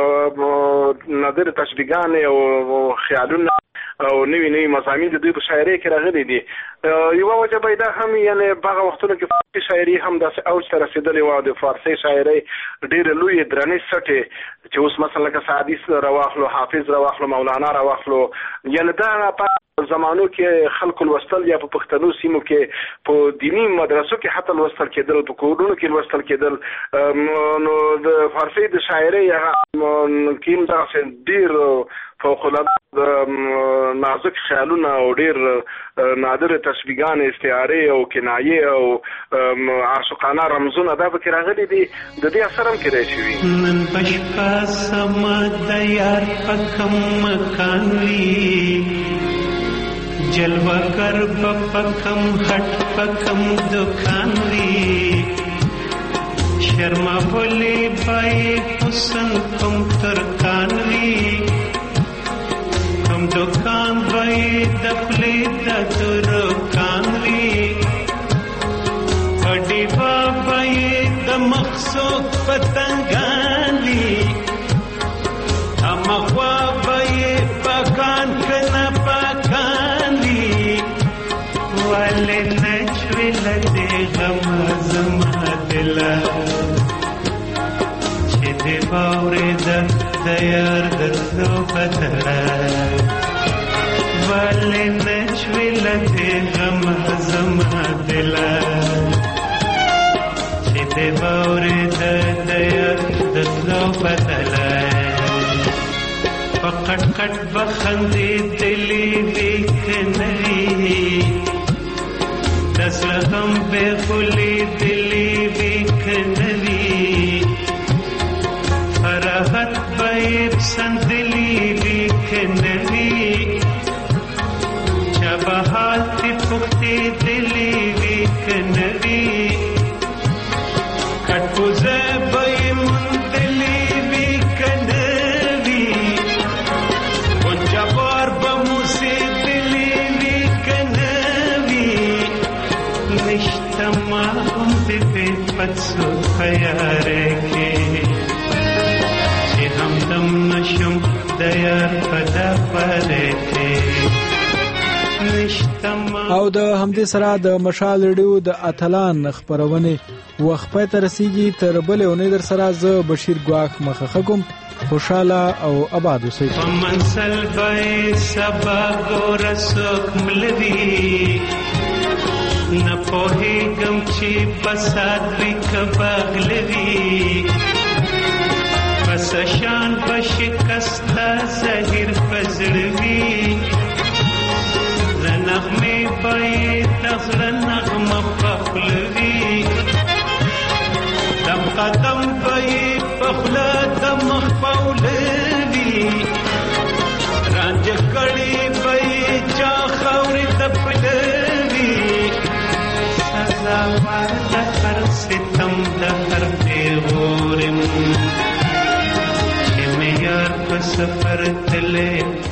نادر تشبیهګانې او خیالونه او نوی نوی مضامین د دوی په شاعرۍ کې راغلي دي. یوه وجه به دا هم یعنې په هغه وختونو کې فارسي شاعري هم داسې اوج ته رسېدلې وه، د فارسي شاعرۍ ډېرې لویې درنې سټې چې اوس مثلا لکه سعدي راواخلو، حافظ راواخلو، مولانا راواخلو، یعنې دا په زمانو کې خلکو لوستل یا په پښتنو سیمو کې په دیني مدرسو کې حتی لوستل کېدل، په کورونو کې لوستل کېدل. نو د فارسي د شاعرۍ هغه کې هم دغسې ډېر فوق العاده نازک خیالونه او ډېر نادر تشبیهګانې، استعارې او کنایې او عاشقانه رمزونه دا پکې راغلي دي. د دې اثر هم کېدای شوي. نن په شپه سمه د یار په کوم مکان وي، جلوه‌گر به په کوم هټ په کوم دکان وي، شرمولی به یې حسن کوم ترکان وي، کوم دکان به یې د خولې د ترکان وي، په ډیوه به یې د مخصوص پتنګان وي، همخوا به یې پاکان که نه پاکان وي، ولې نه شوې له دې غمه زما دله چې دې واورېده د یار د تلو پتړه، ولې نه شوې له دې غمه زما دله چې دې واورېده د یار د تلو پتړه، په قټ قټ به خندېدلې وې که نه وي، د زړه غم به غولېدلې وې که نه وي، فرحت به یې پسندلې وې که نه وي، چا به حال ترې پوښتېدلې وې که نه وي، کټ کوزه به یې موندلې وې که نه وي، غنجه‌وار به موسېدلې وې که نه وي، نشته ما هم د دې پت څوک په یارۍ کې چې همدم نشم د یار په دا پرۍ کې. او د همدې سره د مشال ریډیو د اتلان خپرونې وخت پای ته رسیږي. تر بلې اونۍ در سره زه بشیر ګواښ مخه کوم. خوشاله او آباد اوسئ. په منزل به سبا ګوره څوک ملوي، نه پوهېږم چې فساد وي که بغلوي، پس شان به شکسته زهیر په زړه وي، له نغمې به یې د زړه نغمه په خوله وي، دم قدم به یې په خوله د مخ په وله رانج کړي بې چا خوري تپلوي سزا وار د هر ستم د هر پیغورم چې مې یار په سفر تلې